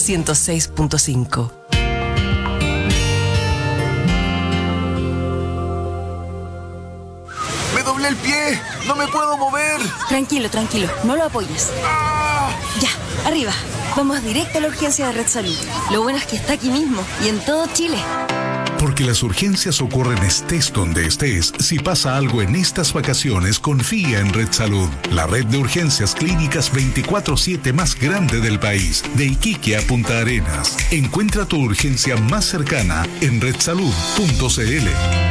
106.5. ¡Me doblé el pie! ¡No me puedo mover! Tranquilo, no lo apoyes. ¡Ah! Ya, arriba. Vamos directo a la urgencia de Red Salud. Lo bueno es que está aquí mismo y en todo Chile. Porque las urgencias ocurren estés donde estés. Si pasa algo en estas vacaciones, confía en Red Salud, la red de urgencias clínicas 24/7 más grande del país, de Iquique a Punta Arenas. Encuentra tu urgencia más cercana en redsalud.cl.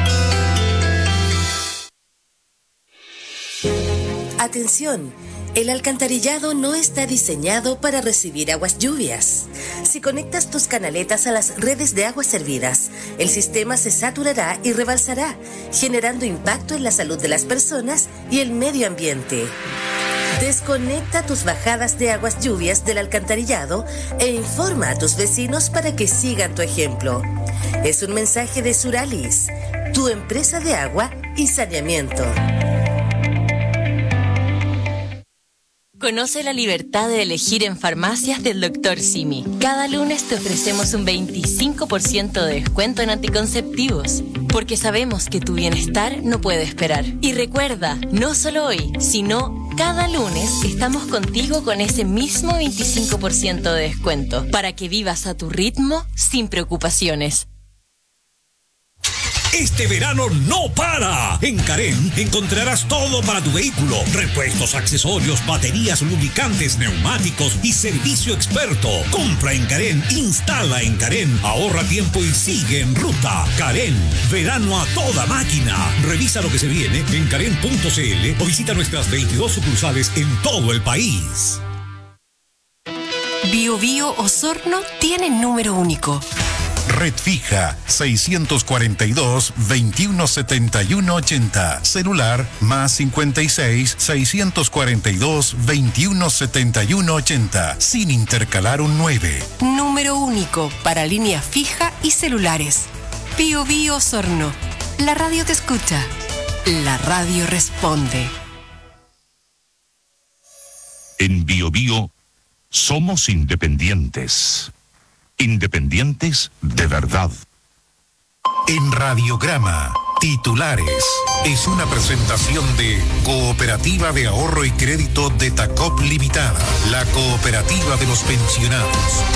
Atención, el alcantarillado no está diseñado para recibir aguas lluvias. Si conectas tus canaletas a las redes de aguas servidas, el sistema se saturará y rebalsará, generando impacto en la salud de las personas y el medio ambiente. Desconecta tus bajadas de aguas lluvias del alcantarillado e informa a tus vecinos para que sigan tu ejemplo. Es un mensaje de Suralis, tu empresa de agua y saneamiento. Conoce la libertad de elegir en farmacias del Dr. Simi. Cada lunes te ofrecemos un 25% de descuento en anticonceptivos, porque sabemos que tu bienestar no puede esperar. Y recuerda, no solo hoy, sino cada lunes estamos contigo con ese mismo 25% de descuento, para que vivas a tu ritmo sin preocupaciones. Este verano no para. En Carén encontrarás todo para tu vehículo: repuestos, accesorios, baterías, lubricantes, neumáticos y servicio experto. Compra en Carén, instala en Carén, ahorra tiempo y sigue en ruta. Carén, verano a toda máquina. Revisa lo que se viene en carén.cl o visita nuestras 22 sucursales en todo el país. Bio Bio Osorno tiene número único. Red fija 642-217180. Celular más 56 642 217180. Sin intercalar un 9. Número único para línea fija y celulares. Bio Bio Osorno. La radio te escucha. La radio responde. En Bio Bio somos independientes. Independientes de verdad. En Radiograma, titulares. Es una presentación de Cooperativa de Ahorro y Crédito de Tacop Limitada, la cooperativa de los pensionados.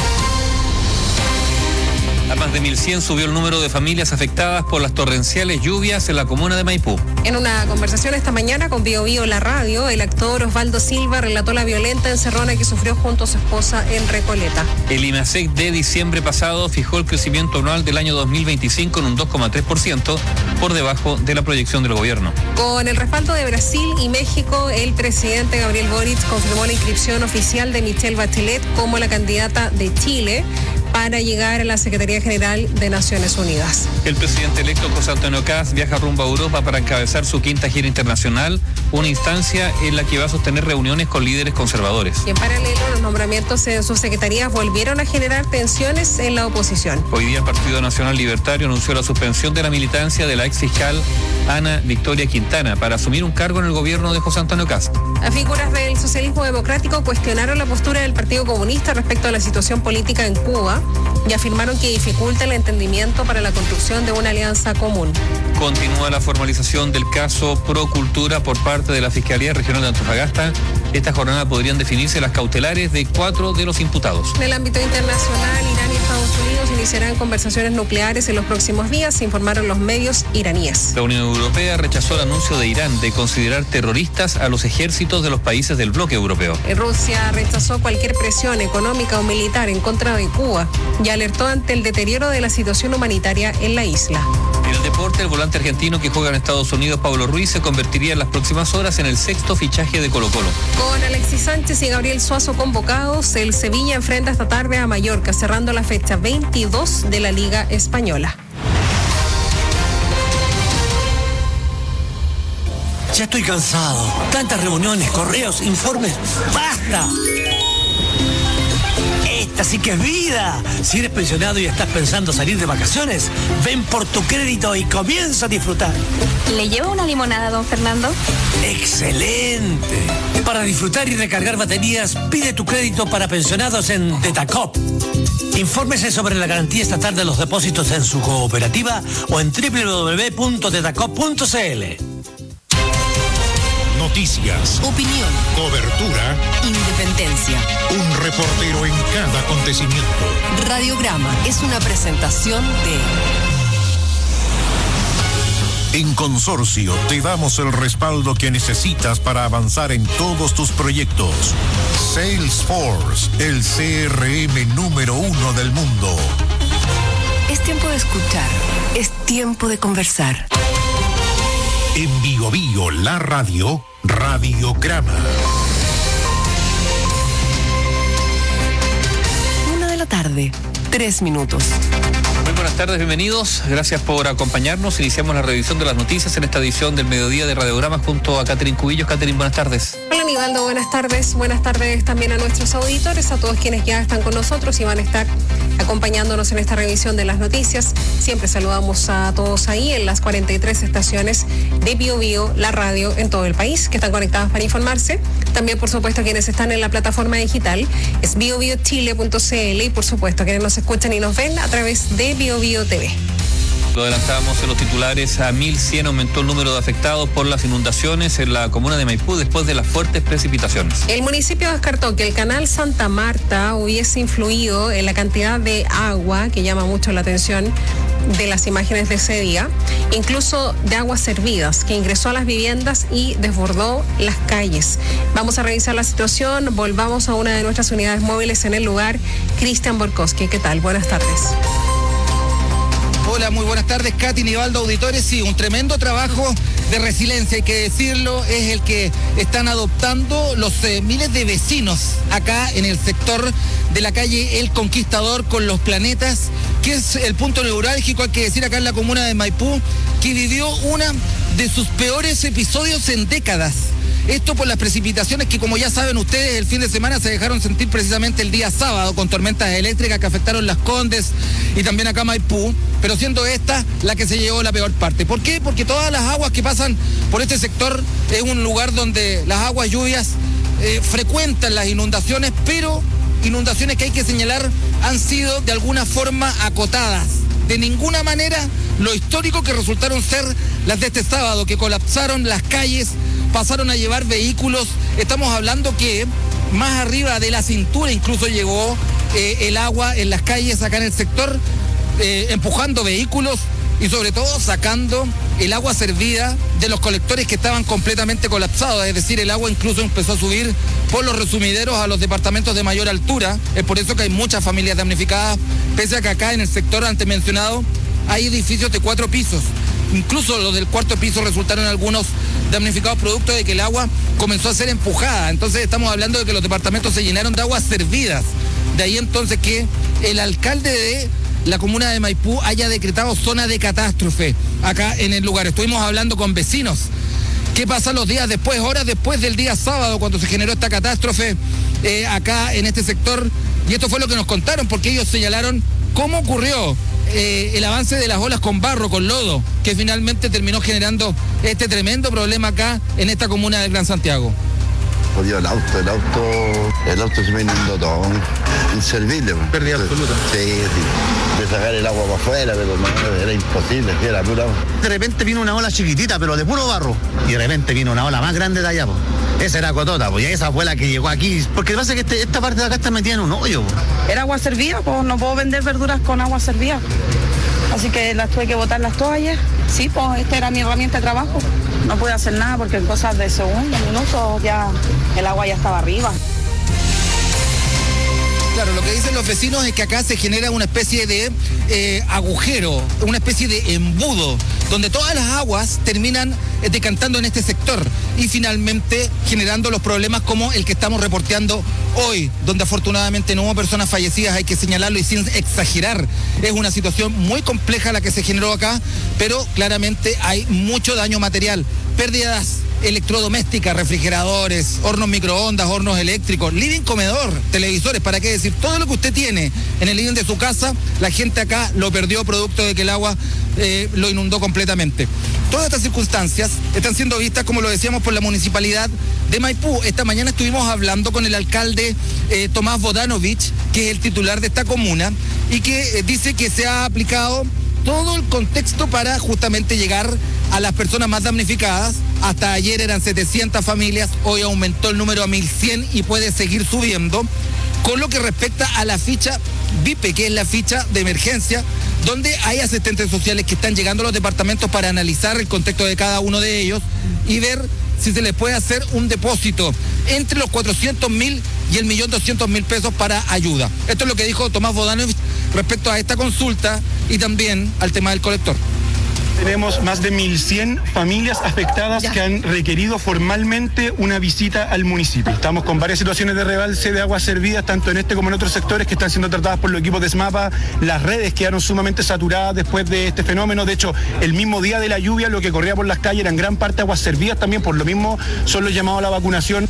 A más de 1.100 subió el número de familias afectadas por las torrenciales lluvias en la comuna de Maipú. En una conversación esta mañana con Bio Bio La Radio, el actor Osvaldo Silva relató la violenta encerrona que sufrió junto a su esposa en Recoleta. El INASEC de diciembre pasado fijó el crecimiento anual del año 2025 en un 2,3%, por debajo de la proyección del gobierno. Con el respaldo de Brasil y México, el presidente Gabriel Boric confirmó la inscripción oficial de Michelle Bachelet como la candidata de Chile para llegar a la Secretaría General de Naciones Unidas. El presidente electo José Antonio Kast viaja rumbo a Europa para encabezar su quinta gira internacional, una instancia en la que va a sostener reuniones con líderes conservadores. Y en paralelo, los nombramientos en sus secretarías volvieron a generar tensiones en la oposición. Hoy día el Partido Nacional Libertario anunció la suspensión de la militancia de la ex fiscal Ana Victoria Quintana para asumir un cargo en el gobierno de José Antonio Kast. Las figuras del socialismo democrático cuestionaron la postura del Partido Comunista respecto a la situación política en Cuba y afirmaron que dificulta el entendimiento para la construcción de una alianza común. Continúa la formalización del caso Procultura por parte de la Fiscalía Regional de Antofagasta. Esta jornada podrían definirse las cautelares de 4 de los imputados. En el ámbito internacional, Irán y Estados Unidos iniciarán conversaciones nucleares en los próximos días, se informaron los medios iraníes. La Unión Europea rechazó el anuncio de Irán de considerar terroristas a los ejércitos de los países del bloque europeo. Rusia rechazó cualquier presión económica o militar en contra de Cuba y alertó ante el deterioro de la situación humanitaria en la isla. En el deporte, el volante argentino que juega en Estados Unidos, Pablo Ruiz, se convertiría en las próximas horas en el 6º fichaje de Colo-Colo. Con Alexis Sánchez y Gabriel Suazo convocados, el Sevilla enfrenta esta tarde a Mallorca, cerrando la fecha 22 de la Liga Española. Ya estoy cansado. Tantas reuniones, correos, informes. ¡Basta! Esta sí que es vida. Si eres pensionado y estás pensando salir de vacaciones, ven por tu crédito y comienza a disfrutar. ¿Le llevo una limonada, don Fernando? ¡Excelente! Para disfrutar y recargar baterías, pide tu crédito para pensionados en Tetacop. Infórmese sobre la garantía estatal de los depósitos en su cooperativa o en www.tetacop.cl. Noticias, Opinión, cobertura, independencia. un reportero en cada acontecimiento. Radiograma es una presentación de... En Consorcio te damos el respaldo que necesitas para avanzar en todos tus proyectos. Salesforce, el CRM número 1 del mundo. Es tiempo de escuchar, es tiempo de conversar. En Bio Bio, la radio, Radiograma. 1:03 p.m. Muy buenas tardes, bienvenidos. Gracias por acompañarnos. Iniciamos la revisión de las noticias en esta edición del mediodía de Radiogramas junto a Catherine Cubillos. Catherine, buenas tardes. Hola, Nivaldo, buenas tardes. Buenas tardes también a nuestros auditores, a todos quienes ya están con nosotros y van a estar acompañándonos en esta revisión de las noticias. Siempre saludamos a todos ahí en las 43 estaciones de Bio Bio, la radio en todo el país, que están conectadas para informarse. También, por supuesto, quienes están en la plataforma digital es biobiochile.cl y, por supuesto, quienes nos escuchan y nos ven a través de Bio Bio TV. Lo adelantábamos en los titulares, a 1.100 aumentó el número de afectados por las inundaciones en la comuna de Maipú después de las fuertes precipitaciones. El municipio descartó que el canal Santa Marta hubiese influido en la cantidad de agua, que llama mucho la atención de las imágenes de ese día, incluso de aguas servidas, que ingresó a las viviendas y desbordó las calles. Vamos a revisar la situación, volvamos a una de nuestras unidades móviles en el lugar. Cristian Borkowski, ¿qué tal? Buenas tardes. Hola, muy buenas tardes, Katy, Nivaldo, auditores. Sí, un tremendo trabajo de resiliencia, hay que decirlo, es el que están adoptando los miles de vecinos acá en el sector de la calle El Conquistador con Los Planetas, que es el punto neurálgico, hay que decir, acá en la comuna de Maipú, que vivió una de sus peores episodios en décadas. Esto por las precipitaciones que, como ya saben ustedes, el fin de semana se dejaron sentir precisamente el día sábado con tormentas eléctricas que afectaron Las Condes y también acá Maipú, pero siendo esta la que se llevó la peor parte. ¿Por qué? Porque todas las aguas que pasan por este sector es un lugar donde las aguas lluvias frecuentan las inundaciones, pero inundaciones que hay que señalar han sido de alguna forma acotadas. De ninguna manera lo histórico que resultaron ser las de este sábado, que colapsaron las calles, pasaron a llevar vehículos. Estamos hablando que más arriba de la cintura incluso llegó el agua en las calles acá en el sector, empujando vehículos y sobre todo sacando el agua servida de los colectores que estaban completamente colapsados. Es decir, el agua incluso empezó a subir por los resumideros a los departamentos de mayor altura. Es por eso que hay muchas familias damnificadas, pese a que acá en el sector antes mencionado hay edificios de 4 pisos. Incluso los del 4.º piso resultaron algunos damnificados producto de que el agua comenzó a ser empujada. Entonces estamos hablando de que los departamentos se llenaron de aguas servidas. De ahí entonces que el alcalde de la comuna de Maipú haya decretado zona de catástrofe acá en el lugar. Estuvimos hablando con vecinos. ¿Qué pasa los días después, horas después del día sábado, cuando se generó esta catástrofe acá en este sector? Y esto fue lo que nos contaron, porque ellos señalaron cómo ocurrió el avance de las olas con barro, con lodo, que finalmente terminó generando este tremendo problema acá en esta comuna del Gran Santiago. Jodido el auto se me inundó todo, inservible. Pérdida absoluta. Sí, de sacar el agua para afuera, pero no, era imposible, era pura. De repente vino una ola chiquitita, pero de puro barro, y de repente vino una ola más grande de allá, pues. Esa era Cotota, pues, y esa fue la que llegó aquí, porque lo que pasa es que esta parte de acá está metida en un hoyo, pues. Era agua servida, pues no puedo vender verduras con agua servida, así que las tuve que botarlas todas ayer. Sí, pues esta era mi herramienta de trabajo. No pude hacer nada porque en cosas de segundos, minutos, ya el agua ya estaba arriba. Claro, lo que dicen los vecinos es que acá se genera una especie de agujero, una especie de embudo, donde todas las aguas terminan decantando en este sector y finalmente generando los problemas como el que estamos reporteando hoy, donde afortunadamente no hubo personas fallecidas, hay que señalarlo y sin exagerar. Es una situación muy compleja la que se generó acá, pero claramente hay mucho daño material, pérdidas electrodoméstica, refrigeradores, hornos microondas, hornos eléctricos, living, comedor, televisores, para qué decir, todo lo que usted tiene en el living de su casa, la gente acá lo perdió producto de que el agua lo inundó completamente. Todas estas circunstancias están siendo vistas, como lo decíamos, por la municipalidad de Maipú. Esta mañana estuvimos hablando con el alcalde Tomás Bodanovich, que es el titular de esta comuna, y que dice que se ha aplicado todo el contexto para justamente llegar a las personas más damnificadas. Hasta ayer eran 700 familias, hoy aumentó el número a 1.100 y puede seguir subiendo. Con lo que respecta a la ficha VIPE, que es la ficha de emergencia, donde hay asistentes sociales que están llegando a los departamentos para analizar el contexto de cada uno de ellos y ver si se les puede hacer un depósito entre los 400.000 y el 1.200.000 pesos para ayuda. Esto es lo que dijo Tomás Bodanovich respecto a esta consulta y también al tema del colector. Tenemos más de 1.100 familias afectadas que han requerido formalmente una visita al municipio. Estamos con varias situaciones de rebalse de aguas servidas, tanto en este como en otros sectores, que están siendo tratadas por los equipos de SMAPA. Las redes quedaron sumamente saturadas después de este fenómeno. De hecho, el mismo día de la lluvia, lo que corría por las calles eran gran parte aguas servidas también. Por lo mismo, son los llamados a la vacunación.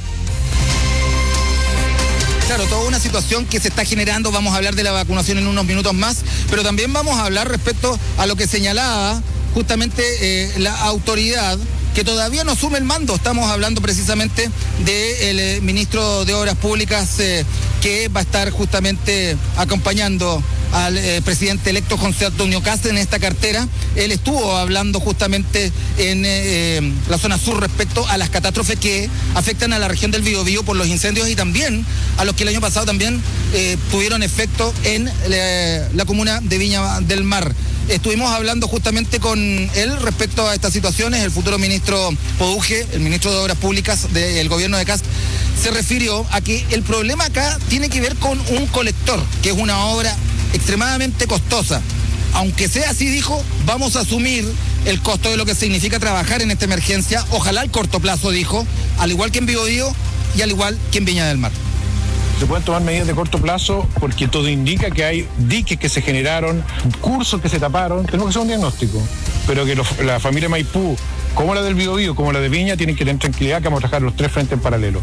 Claro, toda una situación que se está generando. Vamos a hablar de la vacunación en unos minutos más, pero también vamos a hablar respecto a lo que señalaba justamente la autoridad, que todavía no asume el mando. Estamos hablando precisamente del ministro de Obras Públicas, que va a estar justamente acompañando al presidente electo José Antonio Kast en esta cartera. Él estuvo hablando justamente en la zona sur respecto a las catástrofes que afectan a la región del Biobío por los incendios y también a los que el año pasado también tuvieron efecto en la comuna de Viña del Mar. Estuvimos hablando justamente con él respecto a estas situaciones. El futuro ministro Poduje, el ministro de Obras Públicas del gobierno de Kast, se refirió a que el problema acá tiene que ver con un colector, que es una obra extremadamente costosa. Aunque sea así, dijo, vamos a asumir el costo de lo que significa trabajar en esta emergencia, ojalá al corto plazo, dijo, al igual que en Biobío y al igual que en Viña del Mar. Se pueden tomar medidas de corto plazo porque todo indica que hay diques que se generaron, cursos que se taparon. Tenemos que hacer un diagnóstico, pero que la familia Maipú, como la del Biobío, como la de Viña, tienen que tener tranquilidad que vamos a trabajar los tres frentes en paralelo.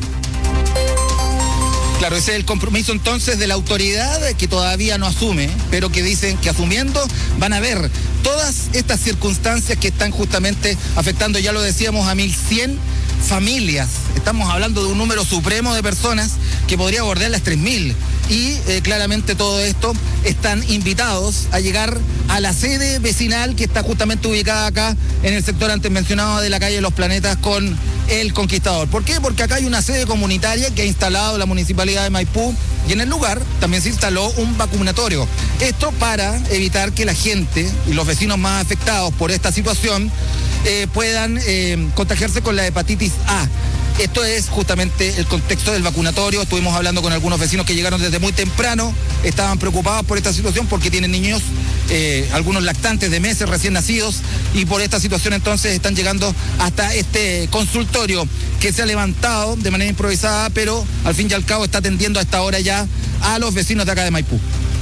Claro, ese es el compromiso entonces de la autoridad, que todavía no asume, pero que dicen que asumiendo van a ver todas estas circunstancias que están justamente afectando, ya lo decíamos, a 1.100 familias. Estamos hablando de un número supremo de personas que podría bordear las 3.000. Y claramente todo esto están invitados a llegar a la sede vecinal que está justamente ubicada acá en el sector antes mencionado de la calle de los Planetas con El Conquistador. ¿Por qué? Porque acá hay una sede comunitaria que ha instalado la municipalidad de Maipú y en el lugar también se instaló un vacunatorio. Esto para evitar que la gente y los vecinos más afectados por esta situación puedan contagiarse con la hepatitis A. Esto es justamente el contexto del vacunatorio. Estuvimos hablando con algunos vecinos que llegaron desde muy temprano, estaban preocupados por esta situación porque tienen niños, algunos lactantes de meses recién nacidos, y por esta situación entonces están llegando hasta este consultorio que se ha levantado de manera improvisada, pero al fin y al cabo está atendiendo a esta hora ya a los vecinos de acá de Maipú.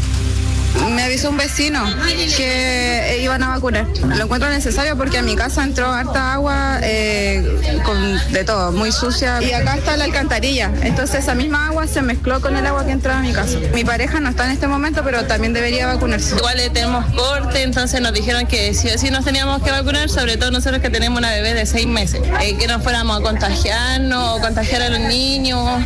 Me avisó un vecino que iban a vacunar. Lo encuentro necesario porque a mi casa entró harta agua con de todo, muy sucia. Y acá está la alcantarilla. Entonces esa misma agua se mezcló con el agua que entraba a mi casa. Mi pareja no está en este momento, pero también debería vacunarse. Igual tenemos corte, entonces nos dijeron que sí o sí nos teníamos que vacunar, sobre todo nosotros que tenemos una bebé de 6 meses. Que no fuéramos a contagiarnos o contagiar a los niños.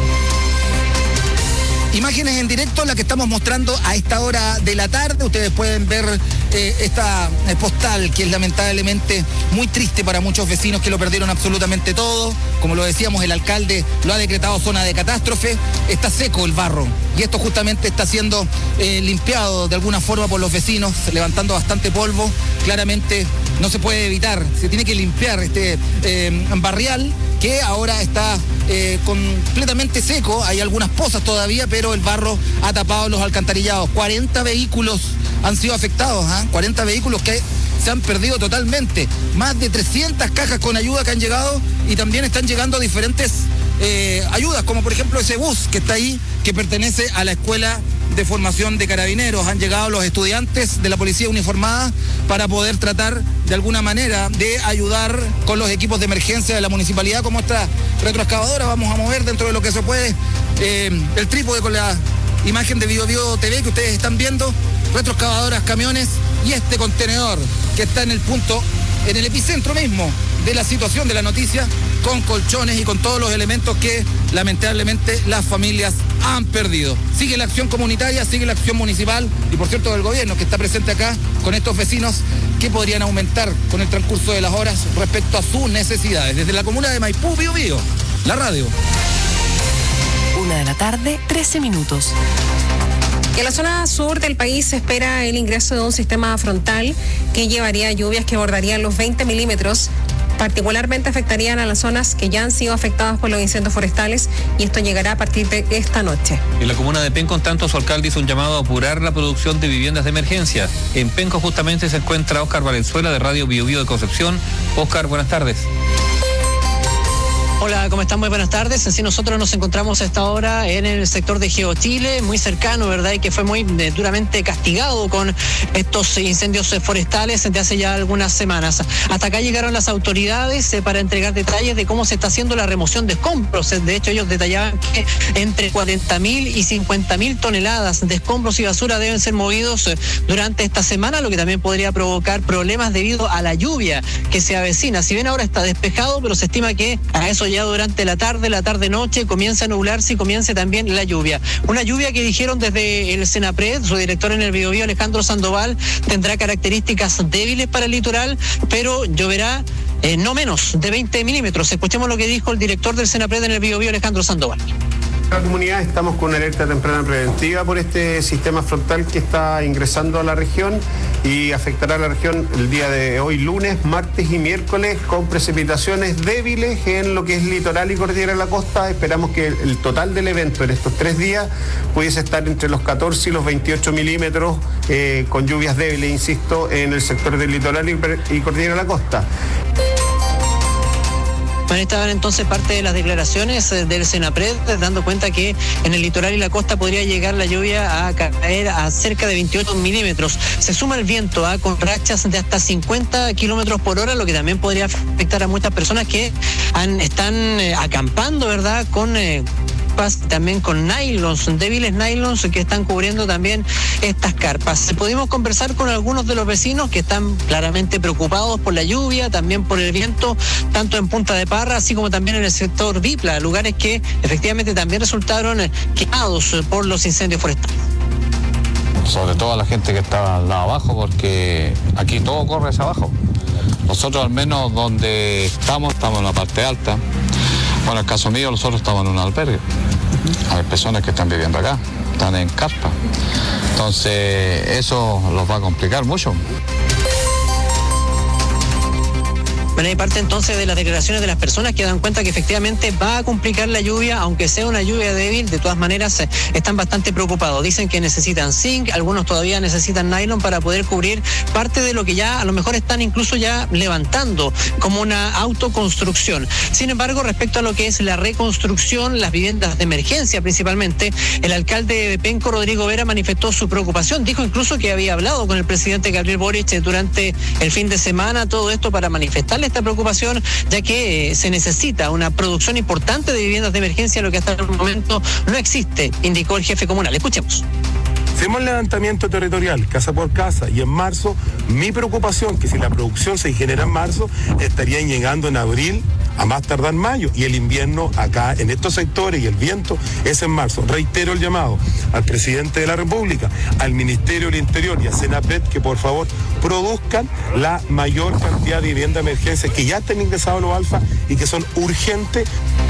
Imágenes en directo, la que estamos mostrando a esta hora de la tarde. Ustedes pueden ver esta postal que es lamentablemente muy triste para muchos vecinos que lo perdieron absolutamente todo. Como lo decíamos, el alcalde lo ha decretado zona de catástrofe. Está seco el barro y esto justamente está siendo limpiado de alguna forma por los vecinos, levantando bastante polvo. Claramente no se puede evitar, se tiene que limpiar este barrial que ahora está completamente seco. Hay algunas pozas todavía, pero el barro ha tapado los alcantarillados. 40 vehículos han sido afectados, 40 vehículos que se han perdido totalmente. Más de 300 cajas con ayuda que han llegado y también están llegando diferentes ayudas, como por ejemplo ese bus que está ahí, que pertenece a la escuela de formación de carabineros, han llegado los estudiantes de la policía uniformada para poder tratar de alguna manera de ayudar con los equipos de emergencia de la municipalidad, como esta retroexcavadora. Vamos a mover dentro de lo que se puede el trípode con la imagen de BioBio TV que ustedes están viendo, retroexcavadoras, camiones y este contenedor que está en el punto, en el epicentro mismo de la situación de la noticia, con colchones y con todos los elementos que lamentablemente las familias han perdido. Sigue la acción comunitaria, sigue la acción municipal y por cierto del gobierno que está presente acá con estos vecinos que podrían aumentar con el transcurso de las horas respecto a sus necesidades. Desde la comuna de Maipú, BioBio, la radio. 1:13 p.m. En la zona sur del país se espera el ingreso de un sistema frontal que llevaría lluvias que bordarían los 20 milímetros. Particularmente afectarían a las zonas que ya han sido afectadas por los incendios forestales y esto llegará a partir de esta noche. En la comuna de Penco, en tanto, su alcalde hizo un llamado a apurar la producción de viviendas de emergencia. En Penco justamente se encuentra Óscar Valenzuela de Radio BioBio de Concepción. Óscar, buenas tardes. Hola, ¿cómo están? Muy buenas tardes. Así nosotros nos encontramos a esta hora en el sector de GeoChile, muy cercano, ¿verdad? Y que fue muy duramente castigado con estos incendios forestales desde hace ya algunas semanas. Hasta acá llegaron las autoridades para entregar detalles de cómo se está haciendo la remoción de escombros. De hecho, ellos detallaban que entre 40.000 y 50.000 toneladas de escombros y basura deben ser movidos durante esta semana, lo que también podría provocar problemas debido a la lluvia que se avecina. Si bien ahora está despejado, pero se estima que a eso ya durante la tarde-noche comienza a nublarse y comience también la lluvia. Una lluvia que dijeron desde el Senapred, su director en el BioBio, Alejandro Sandoval, tendrá características débiles para el litoral, pero lloverá no menos de 20 milímetros. Escuchemos lo que dijo el director del Senapred en el BioBio, Alejandro Sandoval. En la comunidad estamos con una alerta temprana preventiva por este sistema frontal que está ingresando a la región y afectará a la región el día de hoy, lunes, martes y miércoles, con precipitaciones débiles en lo que es litoral y cordillera de la costa. Esperamos que el total del evento en estos 3 días pudiese estar entre los 14 y los 28 milímetros, con lluvias débiles, insisto, en el sector del litoral y cordillera de la costa. Bueno, estaban entonces parte de las declaraciones del Senapred, dando cuenta que en el litoral y la costa podría llegar la lluvia a caer a cerca de 28 milímetros. Se suma el viento con rachas de hasta 50 kilómetros por hora, lo que también podría afectar a muchas personas que están acampando, ¿verdad?, con también con débiles nylons que están cubriendo también estas carpas. Pudimos conversar con algunos de los vecinos que están claramente preocupados por la lluvia, también por el viento, tanto en Punta de Parra, así como también en el sector Vipla, lugares que efectivamente también resultaron quemados por los incendios forestales. Sobre todo a la gente que está al lado abajo, porque aquí todo corre hacia abajo. Nosotros al menos donde estamos en la parte alta. Bueno, en el caso mío, nosotros estamos en un albergue. Hay personas que están viviendo acá, están en carpa. Entonces, eso los va a complicar mucho. Bueno, hay parte entonces de las declaraciones de las personas que dan cuenta que efectivamente va a complicar la lluvia, aunque sea una lluvia débil. De todas maneras están bastante preocupados. Dicen que necesitan zinc, algunos todavía necesitan nylon para poder cubrir parte de lo que ya a lo mejor están incluso ya levantando como una autoconstrucción. Sin embargo, respecto a lo que es la reconstrucción, las viviendas de emergencia principalmente, el alcalde de Penco, Rodrigo Vera, manifestó su preocupación. Dijo incluso que había hablado con el presidente Gabriel Boric durante el fin de semana, todo esto para manifestarle esta preocupación, ya que se necesita una producción importante de viviendas de emergencia, lo que hasta el momento no existe, indicó el jefe comunal. Escuchemos. Hacemos el levantamiento territorial, casa por casa, y en marzo, mi preocupación, que si la producción se genera en marzo, estarían llegando en abril, a más tardar mayo, y el invierno acá en estos sectores y el viento es en marzo. Reitero el llamado al presidente de la República, al Ministerio del Interior y a Senapred que por favor produzcan la mayor cantidad de viviendas de emergencia que ya están ingresados los alfa y que son urgentes.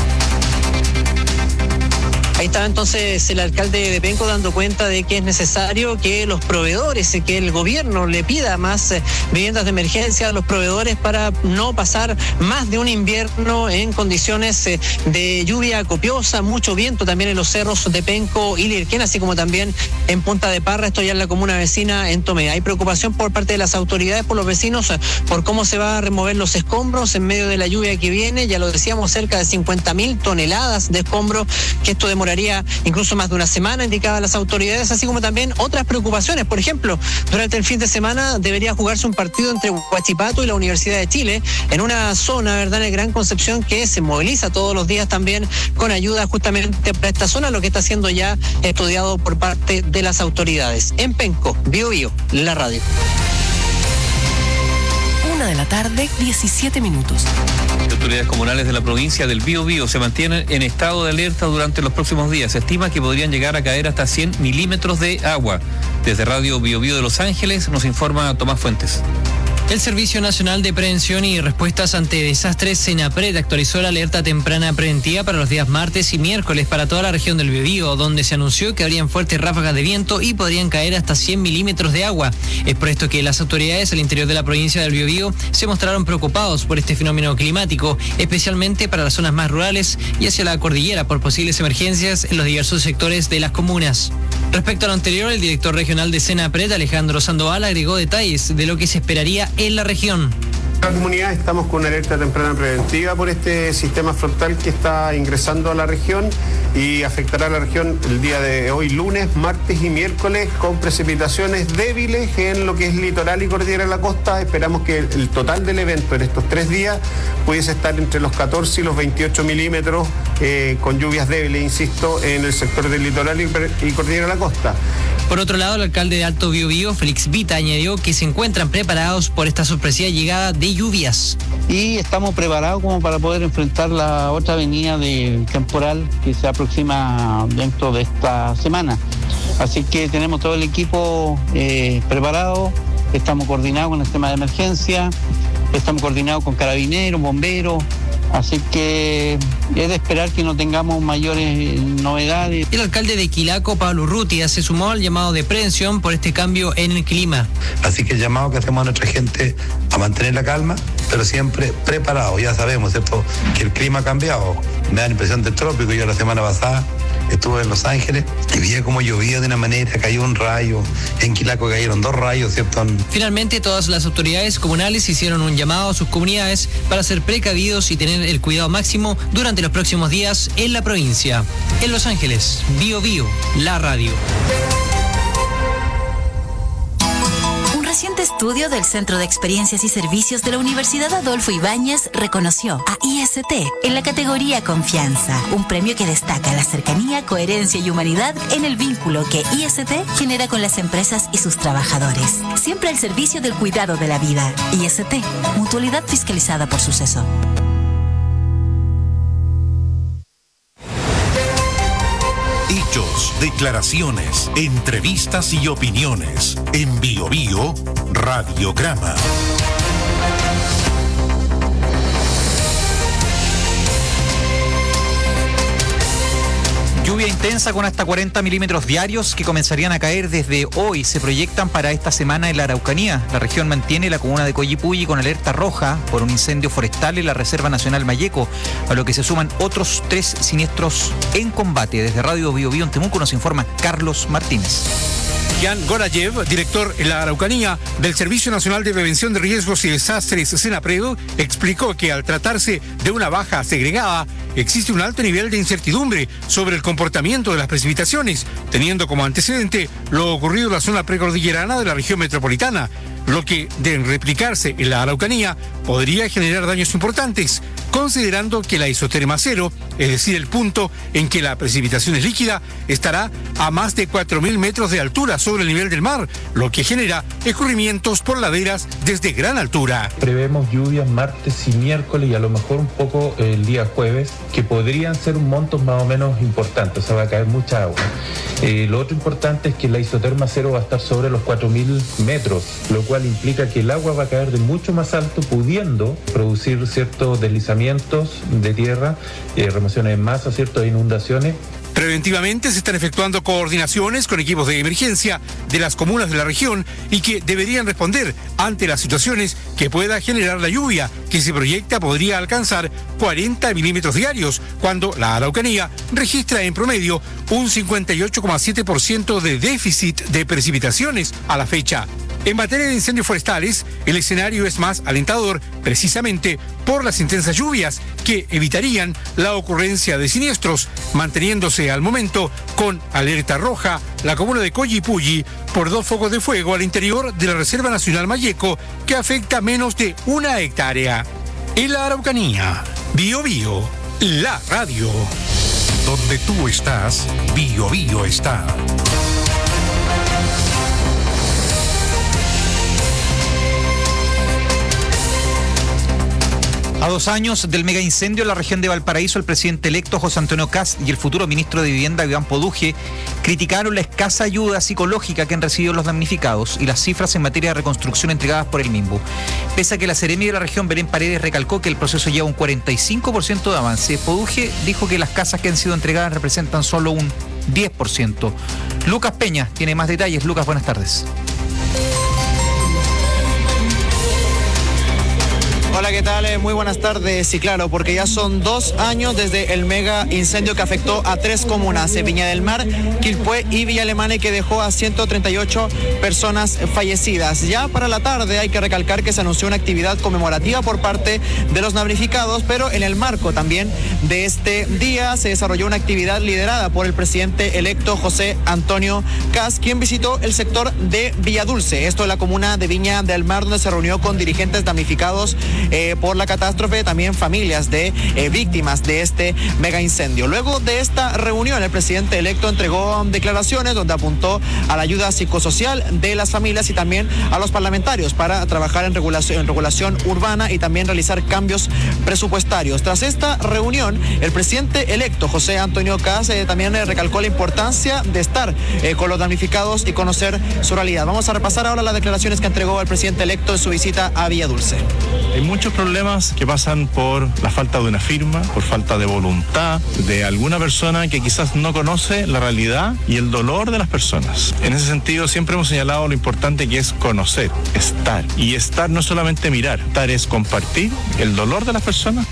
Ahí estaba entonces el alcalde de Penco dando cuenta de que es necesario que los proveedores, que el gobierno le pida más viviendas de emergencia a los proveedores para no pasar más de un invierno en condiciones de lluvia copiosa, mucho viento también en los cerros de Penco y Lirquén, así como también en Punta de Parra, esto ya en la comuna vecina en Tomé. Hay preocupación por parte de las autoridades, por los vecinos, por cómo se va a remover los escombros en medio de la lluvia que viene. Ya lo decíamos, cerca de 50.000 toneladas de escombros, que esto demora demoraría incluso más de una semana, indicaban las autoridades, así como también otras preocupaciones. Por ejemplo, durante el fin de semana debería jugarse un partido entre Huachipato y la Universidad de Chile, en una zona, ¿verdad?, en el Gran Concepción, que se moviliza todos los días también con ayuda justamente para esta zona, lo que está siendo ya estudiado por parte de las autoridades. En Penco, Biobío, la radio. 1:17 p.m. Las autoridades comunales de la provincia del Biobío se mantienen en estado de alerta durante los próximos días. Se estima que podrían llegar a caer hasta 100 milímetros de agua. Desde Radio Biobío de Los Ángeles nos informa Tomás Fuentes. El Servicio Nacional de Prevención y Respuestas ante Desastres, SENAPRED, actualizó la alerta temprana preventiva para los días martes y miércoles para toda la región del Biobío, donde se anunció que habrían fuertes ráfagas de viento y podrían caer hasta 100 milímetros de agua. Es por esto que las autoridades al interior de la provincia del Biobío se mostraron preocupados por este fenómeno climático, especialmente para las zonas más rurales y hacia la cordillera por posibles emergencias en los diversos sectores de las comunas. Respecto a lo anterior, el director regional de SENAPRED, Alejandro Sandoval, agregó detalles de lo que se esperaría en la región. En la comunidad estamos con una alerta temprana preventiva por este sistema frontal que está ingresando a la región y afectará a la región el día de hoy, lunes, martes y miércoles, con precipitaciones débiles en lo que es litoral y cordillera de la costa. Esperamos que el total del evento en estos 3 días pudiese estar entre los 14 y los 28 milímetros, con lluvias débiles, insisto, en el sector del litoral y cordillera de la costa. Por otro lado, el alcalde de Alto Biobío, Félix Vita, añadió que se encuentran preparados por esta sorpresiva llegada de lluvias. Y estamos preparados como para poder enfrentar la otra venida del temporal que se aproxima dentro de esta semana. Así que tenemos todo el equipo preparado, estamos coordinados con el tema de emergencia, estamos coordinados con carabineros, bomberos. Así que es de esperar que no tengamos mayores novedades. El alcalde de Quilaco, Pablo Urrutia, se sumó al llamado de prevención por este cambio en el clima. Así que el llamado que hacemos a nuestra gente a mantener la calma, pero siempre preparado. Ya sabemos, ¿cierto?, que el clima ha cambiado. Me da la impresión del trópico. Yo la semana pasada estuve en Los Ángeles y vi cómo llovía de una manera, cayó un rayo, en Quilaco cayeron 2 rayos, ¿cierto? Finalmente, todas las autoridades comunales hicieron un llamado a sus comunidades para ser precavidos y tener el cuidado máximo durante los próximos días en la provincia. En Los Ángeles, Biobío, la radio. Un reciente estudio del Centro de Experiencias y Servicios de la Universidad Adolfo Ibáñez reconoció a IST en la categoría Confianza, un premio que destaca la cercanía, coherencia y humanidad en el vínculo que IST genera con las empresas y sus trabajadores, siempre al servicio del cuidado de la vida. IST, mutualidad fiscalizada por Suceso. Hechos, declaraciones, entrevistas y opiniones. En Biobío, Radiograma. Lluvia intensa con hasta 40 milímetros diarios que comenzarían a caer desde hoy. Se proyectan para esta semana en la Araucanía. La región mantiene la comuna de Coyipulli con alerta roja por un incendio forestal en la Reserva Nacional Mayeco, a lo que se suman otros 3 siniestros en combate. Desde Radio Biobío en Temuco nos informa Carlos Martínez. Jan Gorayev, director en la Araucanía del Servicio Nacional de Prevención de Riesgos y Desastres, SENAPRED, explicó que al tratarse de una baja segregada, existe un alto nivel de incertidumbre sobre el comportamiento de las precipitaciones, teniendo como antecedente lo ocurrido en la zona precordillerana de la región metropolitana, lo que, de replicarse en la Araucanía, podría generar daños importantes, considerando que la isoterma cero, es decir, el punto en que la precipitación es líquida, estará a más de 4.000 metros de altura sobre el nivel del mar, lo que genera escurrimientos por laderas desde gran altura. Prevemos lluvias martes y miércoles y a lo mejor un poco el día jueves, que podrían ser montos más o menos importantes, o sea, va a caer mucha agua. Lo otro importante es que la isoterma cero va a estar sobre los 4.000 metros, lo cual implica que el agua va a caer de mucho más alto, pudiendo producir ciertos deslizamientos de tierra, remociones en masa, ciertas inundaciones. Preventivamente se están efectuando coordinaciones con equipos de emergencia de las comunas de la región y que deberían responder ante las situaciones que pueda generar la lluvia, que se proyecta podría alcanzar 40 milímetros diarios, cuando la Araucanía registra en promedio un 58,7% de déficit de precipitaciones a la fecha. En materia de incendios forestales, el escenario es más alentador precisamente por las intensas lluvias que evitarían la ocurrencia de siniestros, manteniéndose al momento con alerta roja la comuna de Collipulli por 2 focos de fuego al interior de la Reserva Nacional Mayeco que afecta menos de 1 hectárea. En la Araucanía, Bio Bio, la radio. Donde tú estás, Bio Bio está. A 2 años del mega incendio en la región de Valparaíso, el presidente electo José Antonio Kast y el futuro ministro de Vivienda Iván Poduje criticaron la escasa ayuda psicológica que han recibido los damnificados y las cifras en materia de reconstrucción entregadas por el MIMBU. Pese a que la seremi de la región, Belén Paredes, recalcó que el proceso lleva un 45% de avance, Poduje dijo que las casas que han sido entregadas representan solo un 10%. Lucas Peña tiene más detalles. Lucas, buenas tardes. Hola, ¿qué tal? Muy buenas tardes. Sí, claro, porque ya son 2 años desde el mega incendio que afectó a 3 comunas, Viña del Mar, Quilpué y Villa Alemana, y que dejó a 138 personas fallecidas. Ya para la tarde hay que recalcar que se anunció una actividad conmemorativa por parte de los damnificados, pero en el marco también de este día se desarrolló una actividad liderada por el presidente electo José Antonio Kast, quien visitó el sector de Villadulce, esto es la comuna de Viña del Mar, donde se reunió con dirigentes damnificados por la catástrofe, también familias de víctimas de este mega incendio. Luego de esta reunión, el presidente electo entregó declaraciones donde apuntó a la ayuda psicosocial de las familias y también a los parlamentarios para trabajar en regulación urbana y también realizar cambios presupuestarios. Tras esta reunión, el presidente electo José Antonio Kast también recalcó la importancia de estar con los damnificados y conocer su realidad. Vamos a repasar ahora las declaraciones que entregó el presidente electo en su visita a Villadulce. Hay muchos problemas que pasan por la falta de una firma, por falta de voluntad de alguna persona que quizás no conoce la realidad y el dolor de las personas. En ese sentido, siempre hemos señalado lo importante que es conocer, estar. Y estar no es solamente mirar, estar es compartir el dolor de las personas.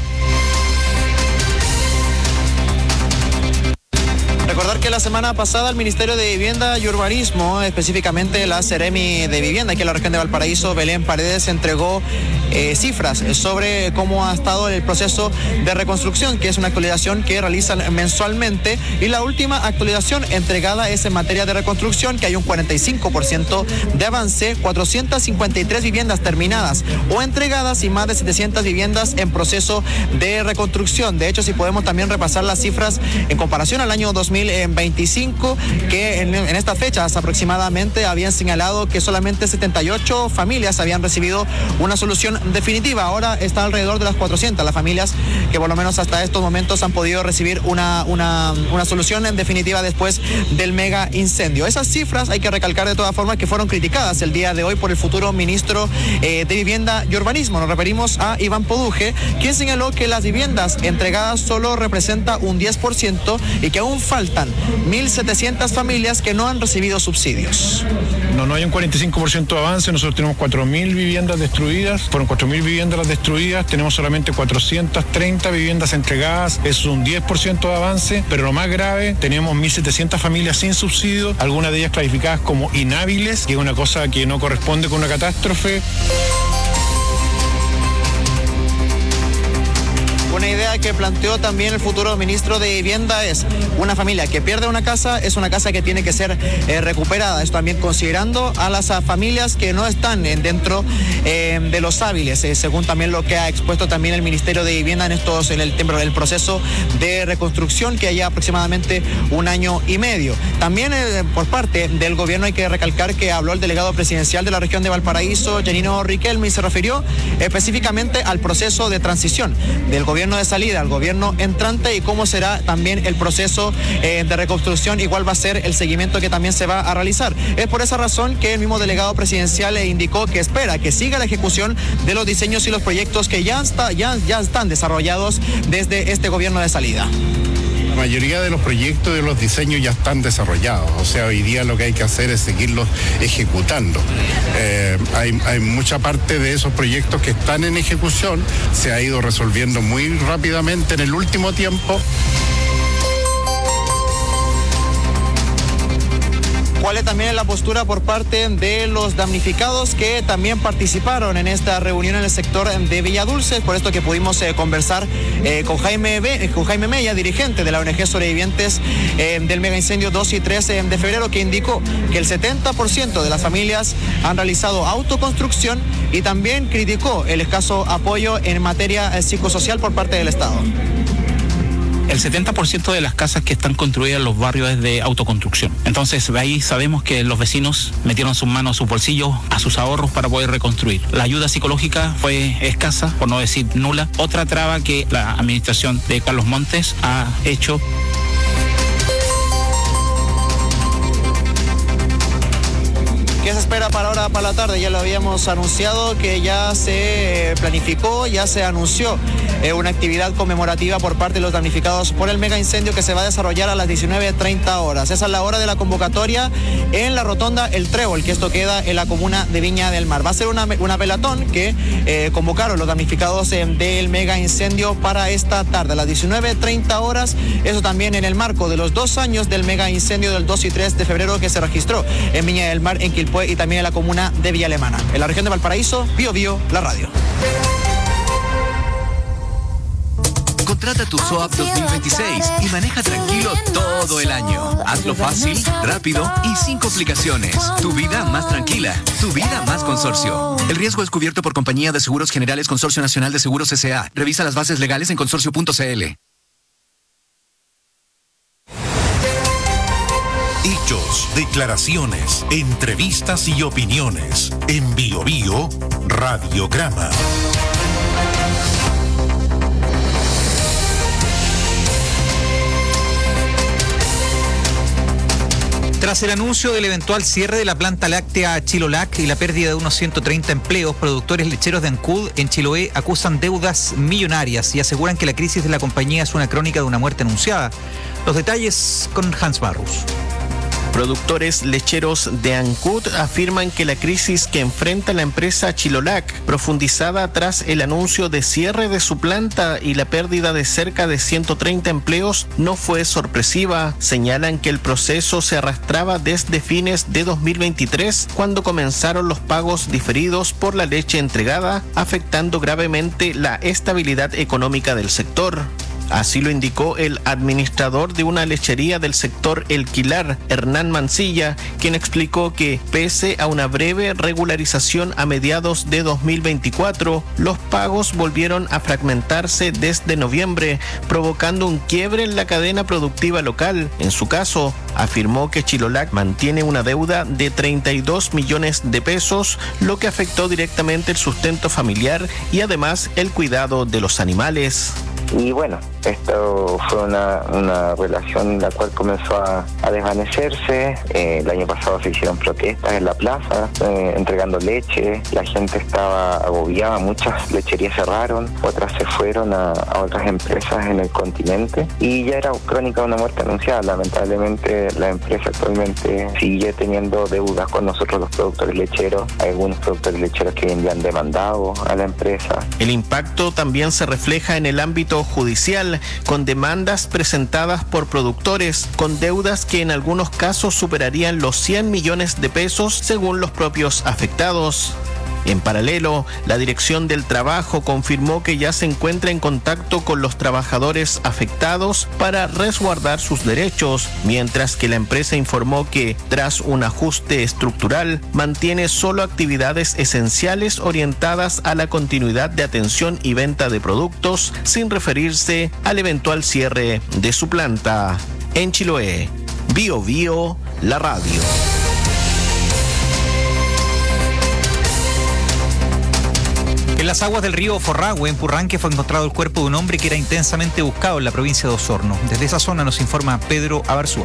Recordar que la semana pasada el Ministerio de Vivienda y Urbanismo, específicamente la seremi de Vivienda aquí en la región de Valparaíso, Belén Paredes, entregó cifras sobre cómo ha estado el proceso de reconstrucción, que es una actualización que realizan mensualmente, y la última actualización entregada es en materia de reconstrucción, que hay un 45% de avance, 453 viviendas terminadas o entregadas y más de 700 viviendas en proceso de reconstrucción. De hecho, si podemos también repasar las cifras en comparación al año 2025, que en estas fechas aproximadamente habían señalado que solamente 78 familias habían recibido una solución definitiva. Ahora está alrededor de las 400 las familias que por lo menos hasta estos momentos han podido recibir una solución en definitiva después del mega incendio. Esas cifras hay que recalcar de todas formas que fueron criticadas el día de hoy por el futuro ministro de Vivienda y Urbanismo. Nos referimos a Iván Poduje, quien señaló que las viviendas entregadas solo representa un 10% y que aún faltan 1.700 familias que no han recibido subsidios. No hay un 45% de avance. Nosotros tenemos 4.000 viviendas destruidas. Fueron 4.000 viviendas las destruidas. Tenemos solamente 430 viviendas entregadas. Es un 10% de avance. Pero lo más grave, tenemos 1.700 familias sin subsidio, algunas de ellas clasificadas como inhábiles, que es una cosa que no corresponde con una catástrofe. Una idea que planteó también el futuro ministro de Vivienda es: una familia que pierde una casa es una casa que tiene que ser recuperada. Esto también considerando a las familias que no están dentro de los hábiles, según también lo que ha expuesto también el Ministerio de Vivienda en el proceso de reconstrucción, que hay aproximadamente 1 año y medio. También por parte del gobierno hay que recalcar que habló el delegado presidencial de la región de Valparaíso, Janino Riquelme, y se refirió específicamente al proceso de transición del gobierno de salida al gobierno entrante y cómo será también el proceso de reconstrucción y cuál va a ser el seguimiento que también se va a realizar. Es por esa razón que el mismo delegado presidencial indicó que espera que siga la ejecución de los diseños y los proyectos que ya están desarrollados desde este gobierno de salida. La mayoría de los proyectos y de los diseños ya están desarrollados, o sea, hoy día lo que hay que hacer es seguirlos ejecutando. Hay mucha parte de esos proyectos que están en ejecución, se ha ido resolviendo muy rápidamente en el último tiempo. cuál es también la postura por parte de los damnificados que también participaron en esta reunión en el sector de Villa Dulce. Por esto que pudimos conversar con Jaime Mella, dirigente de la ONG Sobrevivientes del mega incendio 2 y 3 de febrero, que indicó que el 70% de las familias han realizado autoconstrucción y también criticó el escaso apoyo en materia psicosocial por parte del Estado. El 70% de las casas que están construidas en los barrios es de autoconstrucción. Entonces, ahí sabemos que los vecinos metieron sus manos a sus bolsillos, a sus ahorros para poder reconstruir. La ayuda psicológica fue escasa, por no decir nula. Otra traba que la administración de Carlos Montes ha hecho. ¿Qué se espera para ahora, para la tarde? Ya lo habíamos anunciado que ya se planificó, ya se anunció una actividad conmemorativa por parte de los damnificados por el mega incendio que se va a desarrollar a las 19:30 horas. Esa es la hora de la convocatoria en la rotonda El Trébol, que esto queda en la comuna de Viña del Mar. Va a ser una pelatón que convocaron los damnificados del mega incendio para esta tarde, a las 19:30 horas. Eso también en el marco de los 2 años del mega incendio del 2 y 3 de febrero que se registró en Viña del Mar, en Quilpué y también en la comuna de Villa Alemana. En la región de Valparaíso, Bío Bío, la radio. Contrata tu SOAP 2026 y maneja tranquilo todo el año. Hazlo fácil, rápido y sin complicaciones. Tu vida más tranquila, tu vida más consorcio. El riesgo es cubierto por Compañía de Seguros Generales Consorcio Nacional de Seguros S.A. Revisa las bases legales en consorcio.cl. Hechos, declaraciones, entrevistas y opiniones. En Bío Bío, Radiograma. Tras el anuncio del eventual cierre de la planta láctea Chilolac y la pérdida de unos 130 empleos, productores lecheros de Ancud en Chiloé acusan deudas millonarias y aseguran que la crisis de la compañía es una crónica de una muerte anunciada. Los detalles con Hans Barros. Productores lecheros de Ancud afirman que la crisis que enfrenta la empresa Chilolac, profundizada tras el anuncio de cierre de su planta y la pérdida de cerca de 130 empleos, no fue sorpresiva. Señalan que el proceso se arrastraba desde fines de 2023, cuando comenzaron los pagos diferidos por la leche entregada, afectando gravemente la estabilidad económica del sector. Así lo indicó el administrador de una lechería del sector El Quilar, Hernán Mancilla, quien explicó que, pese a una breve regularización a mediados de 2024, los pagos volvieron a fragmentarse desde noviembre, provocando un quiebre en la cadena productiva local. En su caso, afirmó que Chilolac mantiene una deuda de 32 millones de pesos, lo que afectó directamente el sustento familiar y además el cuidado de los animales. Y bueno, esto fue una relación la cual comenzó a desvanecerse. El año pasado se hicieron protestas en la plaza, entregando leche. La gente estaba agobiada, muchas lecherías cerraron, otras se fueron a otras empresas en el continente. Y ya era crónica de una muerte anunciada. Lamentablemente la empresa actualmente sigue teniendo deudas con nosotros los productores lecheros. Hay algunos productores lecheros que ya han demandado a la empresa. El impacto también se refleja en el ámbito judicial, con demandas presentadas por productores, con deudas que en algunos casos superarían los 100 millones de pesos según los propios afectados. En paralelo, la Dirección del Trabajo confirmó que ya se encuentra en contacto con los trabajadores afectados para resguardar sus derechos, mientras que la empresa informó que, tras un ajuste estructural, mantiene solo actividades esenciales orientadas a la continuidad de atención y venta de productos, sin referirse al eventual cierre de su planta. En Chiloé, Bío Bío, la radio. En las aguas del río Forrahue, en Purranque, fue encontrado el cuerpo de un hombre que era intensamente buscado en la provincia de Osorno. Desde esa zona nos informa Pedro Abarzúa.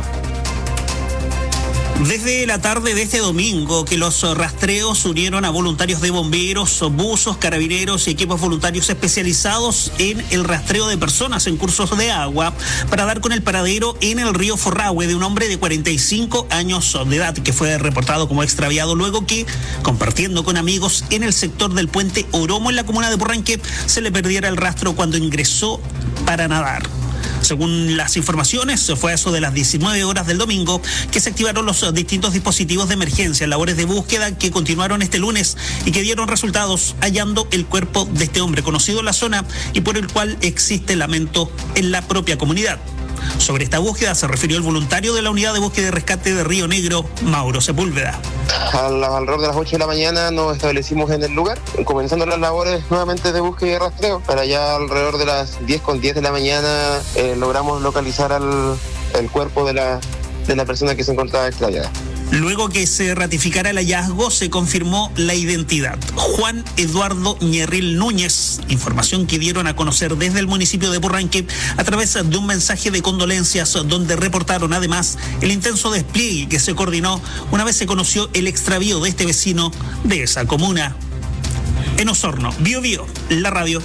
Desde la tarde de este domingo que los rastreos unieron a voluntarios de bomberos, buzos, carabineros y equipos voluntarios especializados en el rastreo de personas en cursos de agua para dar con el paradero en el río Forrahue de un hombre de 45 años de edad que fue reportado como extraviado luego que, compartiendo con amigos en el sector del puente Oromo en la comuna de Purranque, se le perdiera el rastro cuando ingresó para nadar. Según las informaciones, fue a eso de las 19 horas del domingo que se activaron los distintos dispositivos de emergencia, labores de búsqueda que continuaron este lunes y que dieron resultados hallando el cuerpo de este hombre conocido en la zona y por el cual existe lamento en la propia comunidad. Sobre esta búsqueda se refirió el voluntario de la Unidad de Búsqueda y Rescate de Río Negro, Mauro Sepúlveda. Alrededor de las 8 de la mañana nos establecimos en el lugar, comenzando las labores nuevamente de búsqueda y rastreo. Para ya alrededor de las 10:10 de la mañana logramos localizar el cuerpo de la persona que se encontraba extraviada. Luego que se ratificara el hallazgo, se confirmó la identidad. Juan Eduardo Ñerril Núñez, información que dieron a conocer desde el municipio de Purranque a través de un mensaje de condolencias donde reportaron además el intenso despliegue que se coordinó una vez se conoció el extravío de este vecino de esa comuna. En Osorno, Bío Bío, la radio.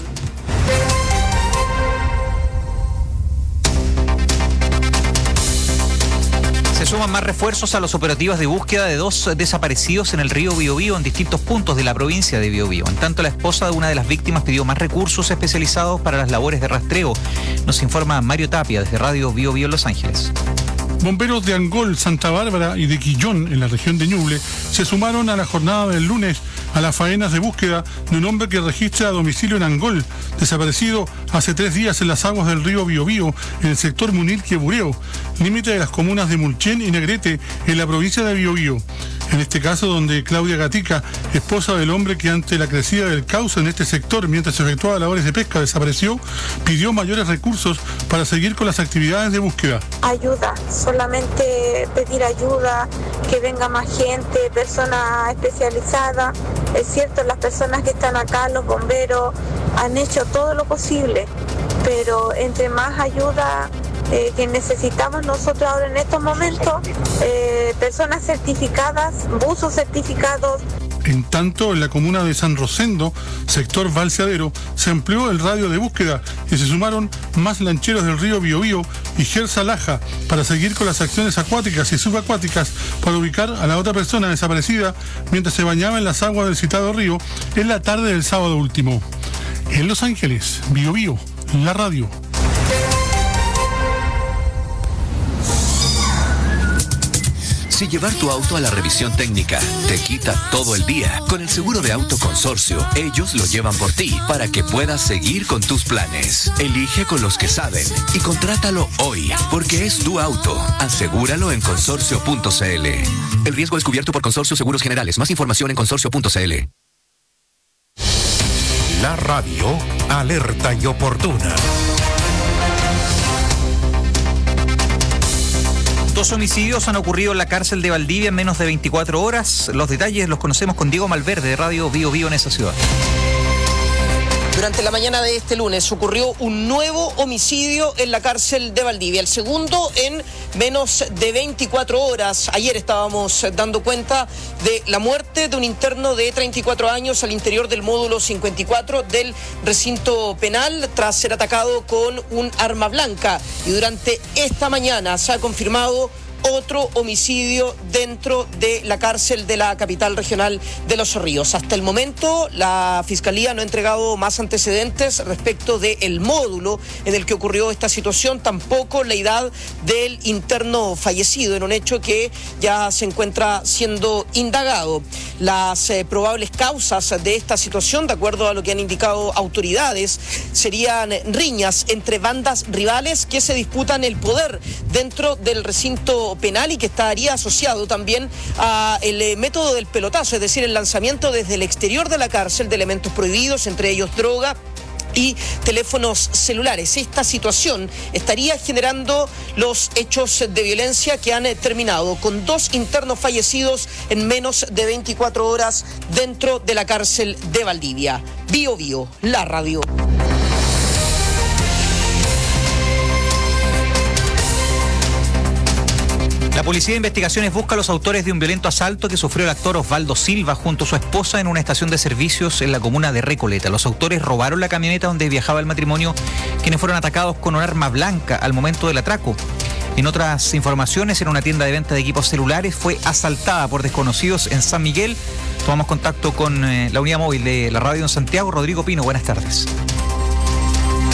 Se suman más refuerzos a los operativos de búsqueda de 2 desaparecidos en el río Biobío en distintos puntos de la provincia de Biobío. En tanto, la esposa de una de las víctimas pidió más recursos especializados para las labores de rastreo. Nos informa Mario Tapia desde Radio Biobío en Los Ángeles. Bomberos de Angol, Santa Bárbara y de Quillón, en la región de Ñuble, se sumaron a la jornada del lunes a las faenas de búsqueda de un hombre que registra domicilio en Angol, desaparecido hace 3 días en las aguas del río Biobío, en el sector Munir-Quebureo, límite de las comunas de Mulchen y Negrete, en la provincia de Biobío. En este caso, donde Claudia Gatica, esposa del hombre que ante la crecida del cauce en este sector mientras se efectuaba labores de pesca desapareció, pidió mayores recursos para seguir con las actividades de búsqueda. Ayuda, solamente pedir ayuda, que venga más gente, personas especializadas. Es cierto, las personas que están acá, los bomberos, han hecho todo lo posible, pero entre más ayuda que necesitamos nosotros ahora en estos momentos, personas certificadas, buzos certificados. En tanto, en la comuna de San Rosendo, sector Balseadero, se amplió el radio de búsqueda y se sumaron más lancheros del río Biobío y Gersa Laja para seguir con las acciones acuáticas y subacuáticas para ubicar a la otra persona desaparecida mientras se bañaba en las aguas del citado río en la tarde del sábado último. En Los Ángeles, Biobío, la radio. Si llevar tu auto a la revisión técnica te quita todo el día, con el seguro de auto Consorcio, ellos lo llevan por ti para que puedas seguir con tus planes. Elige con los que saben y contrátalo hoy, porque es tu auto. Asegúralo en consorcio.cl. El riesgo es cubierto por Consorcio Seguros Generales. Más información en consorcio.cl. La radio, alerta y oportuna. 2 homicidios han ocurrido en la cárcel de Valdivia en menos de 24 horas. Los detalles los conocemos con Diego Malverde de Radio Biobío en esa ciudad. Durante la mañana de este lunes ocurrió un nuevo homicidio en la cárcel de Valdivia, el segundo en menos de 24 horas. Ayer estábamos dando cuenta de la muerte de un interno de 34 años al interior del módulo 54 del recinto penal tras ser atacado con un arma blanca. Y durante esta mañana se ha confirmado otro homicidio dentro de la cárcel de la capital regional de Los Ríos. Hasta el momento, la Fiscalía no ha entregado más antecedentes respecto del módulo en el que ocurrió esta situación, tampoco la edad del interno fallecido, en un hecho que ya se encuentra siendo indagado. Las probables causas de esta situación, de acuerdo a lo que han indicado autoridades, serían riñas entre bandas rivales que se disputan el poder dentro del recinto penal y que estaría asociado también a el método del pelotazo, es decir, el lanzamiento desde el exterior de la cárcel de elementos prohibidos, entre ellos droga y teléfonos celulares. Esta situación estaría generando los hechos de violencia que han terminado con 2 internos fallecidos en menos de 24 horas dentro de la cárcel de Valdivia. Biobío, la radio. La Policía de Investigaciones busca a los autores de un violento asalto que sufrió el actor Osvaldo Silva junto a su esposa en una estación de servicios en la comuna de Recoleta. Los autores robaron la camioneta donde viajaba el matrimonio, quienes fueron atacados con un arma blanca al momento del atraco. En otras informaciones, en una tienda de venta de equipos celulares fue asaltada por desconocidos en San Miguel. Tomamos contacto con la unidad móvil de la radio en Santiago. Rodrigo Pino, buenas tardes.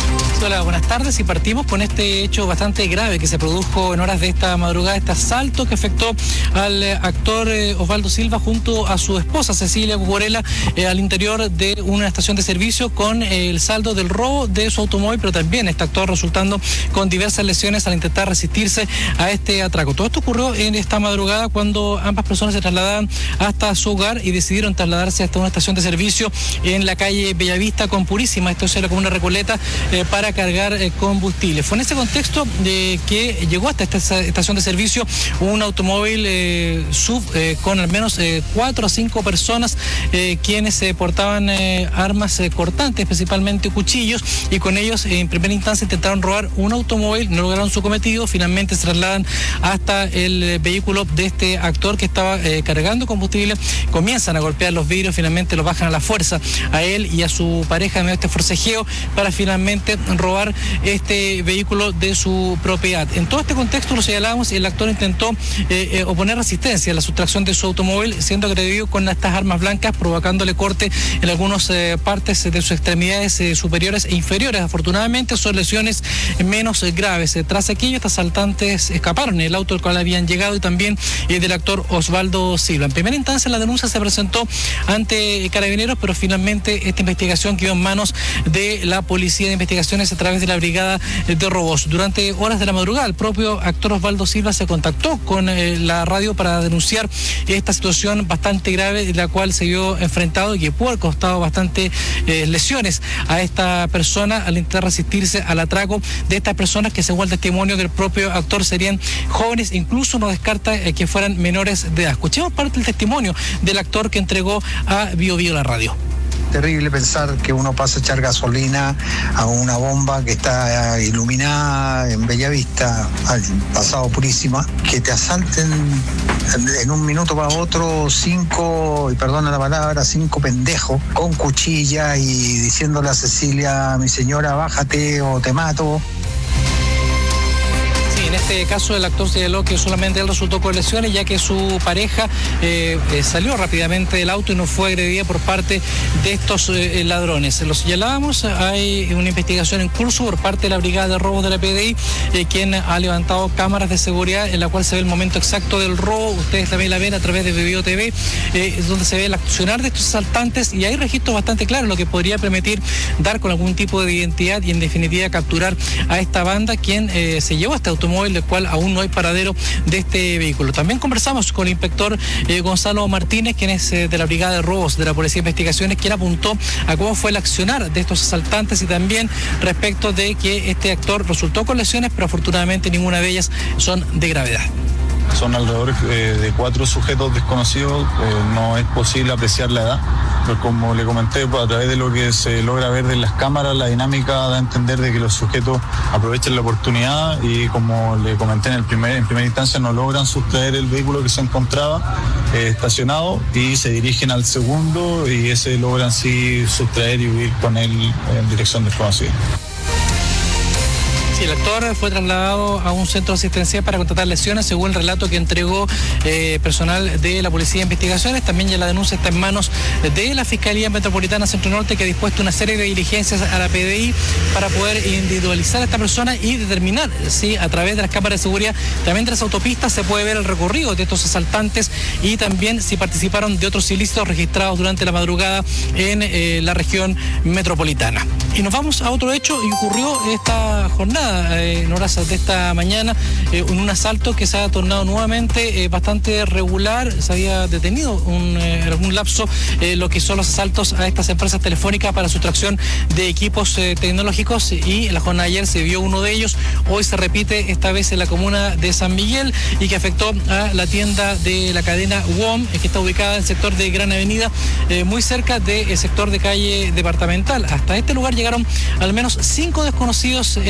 Hola, buenas tardes, y partimos con este hecho bastante grave que se produjo en horas de esta madrugada, este asalto que afectó al actor Osvaldo Silva junto a su esposa Cecilia Cucurella al interior de una estación de servicio, con el saldo del robo de su automóvil, pero también este actor resultando con diversas lesiones al intentar resistirse a este atraco. Todo esto ocurrió en esta madrugada cuando ambas personas se trasladaban hasta su hogar y decidieron trasladarse hasta una estación de servicio en la calle Bellavista con Purísima, esto es la comuna Recoleta, para cargar combustible. Fue en ese contexto que llegó hasta esta estación de servicio un automóvil SUV con al menos 4 a 5 personas quienes portaban armas cortantes, principalmente cuchillos, y con ellos en primera instancia intentaron robar un automóvil, no lograron su cometido, finalmente se trasladan hasta el vehículo de este actor que estaba cargando combustible, comienzan a golpear los vidrios, finalmente los bajan a la fuerza a él y a su pareja en medio de este forcejeo para finalmente robar este vehículo de su propiedad. En todo este contexto, lo señalamos, el actor intentó oponer resistencia a la sustracción de su automóvil, siendo agredido con estas armas blancas, provocándole corte en algunas partes de sus extremidades superiores e inferiores. Afortunadamente son lesiones menos graves. Tras aquello, estos asaltantes escaparon en el auto al cual habían llegado y también del actor Osvaldo Silva. En primera instancia, la denuncia se presentó ante Carabineros, pero finalmente esta investigación quedó en manos de la Policía de Investigaciones a través de la Brigada de Robos. Durante horas de la madrugada, el propio actor Osvaldo Silva se contactó con la radio para denunciar esta situación bastante grave, la cual se vio enfrentado y que pudo haber costado bastante lesiones a esta persona al intentar resistirse al atraco de estas personas que, según el testimonio del propio actor, serían jóvenes, incluso no descarta que fueran menores de edad. Escuchemos parte del testimonio del actor que entregó a Bio Bio la radio. Terrible pensar que uno pasa a echar gasolina a una bomba que está iluminada en Bellavista, al pasado Purísima, que te asalten en un minuto para otro 5, y perdona la palabra, 5 pendejos con cuchilla y diciéndole a Cecilia, mi señora, bájate o te mato. En este caso, el actor señaló que solamente él resultó con lesiones, ya que su pareja salió rápidamente del auto y no fue agredida por parte de estos ladrones. Lo señalábamos, hay una investigación en curso por parte de la Brigada de Robos de la PDI, quien ha levantado cámaras de seguridad en la cual se ve el momento exacto del robo. Ustedes también la ven a través de Video TV, donde se ve el accionar de estos asaltantes, y hay registros bastante claros, lo que podría permitir dar con algún tipo de identidad y en definitiva capturar a esta banda, quien se llevó a este automóvil, del cual aún no hay paradero de este vehículo. También conversamos con el inspector Gonzalo Martínez, quien es de la Brigada de Robos de la Policía de Investigaciones, quien apuntó a cómo fue el accionar de estos asaltantes y también respecto de que este actor resultó con lesiones, pero afortunadamente ninguna de ellas son de gravedad. Son alrededor de 4 sujetos desconocidos, no es posible apreciar la edad, pero como le comenté, pues, a través de lo que se logra ver de las cámaras, la dinámica da a entender de que los sujetos aprovechan la oportunidad y, como le comenté en primera instancia, no logran sustraer el vehículo que se encontraba estacionado y se dirigen al segundo, y ese logran sí sustraer y huir con él en dirección desconocida. Sí, el actor fue trasladado a un centro asistencial para contratar lesiones, según el relato que entregó personal de la Policía de Investigaciones. También ya la denuncia está en manos de la Fiscalía Metropolitana Centro Norte, que ha dispuesto una serie de diligencias a la PDI para poder individualizar a esta persona y determinar si a través de las cámaras de seguridad, también de las autopistas, se puede ver el recorrido de estos asaltantes y también si participaron de otros ilícitos registrados durante la madrugada en la región metropolitana. Y nos vamos a otro hecho, y ocurrió esta jornada, en horas de esta mañana, en un asalto que se ha tornado nuevamente bastante regular. Se había detenido en algún lapso lo que son los asaltos a estas empresas telefónicas para sustracción de equipos tecnológicos, y en la jornada de ayer se vio uno de ellos. Hoy se repite, esta vez en la comuna de San Miguel, y que afectó a la tienda de la cadena WOM, que está ubicada en el sector de Gran Avenida, muy cerca del sector de calle Departamental. Hasta este lugar llegaron al menos 5 desconocidos en 2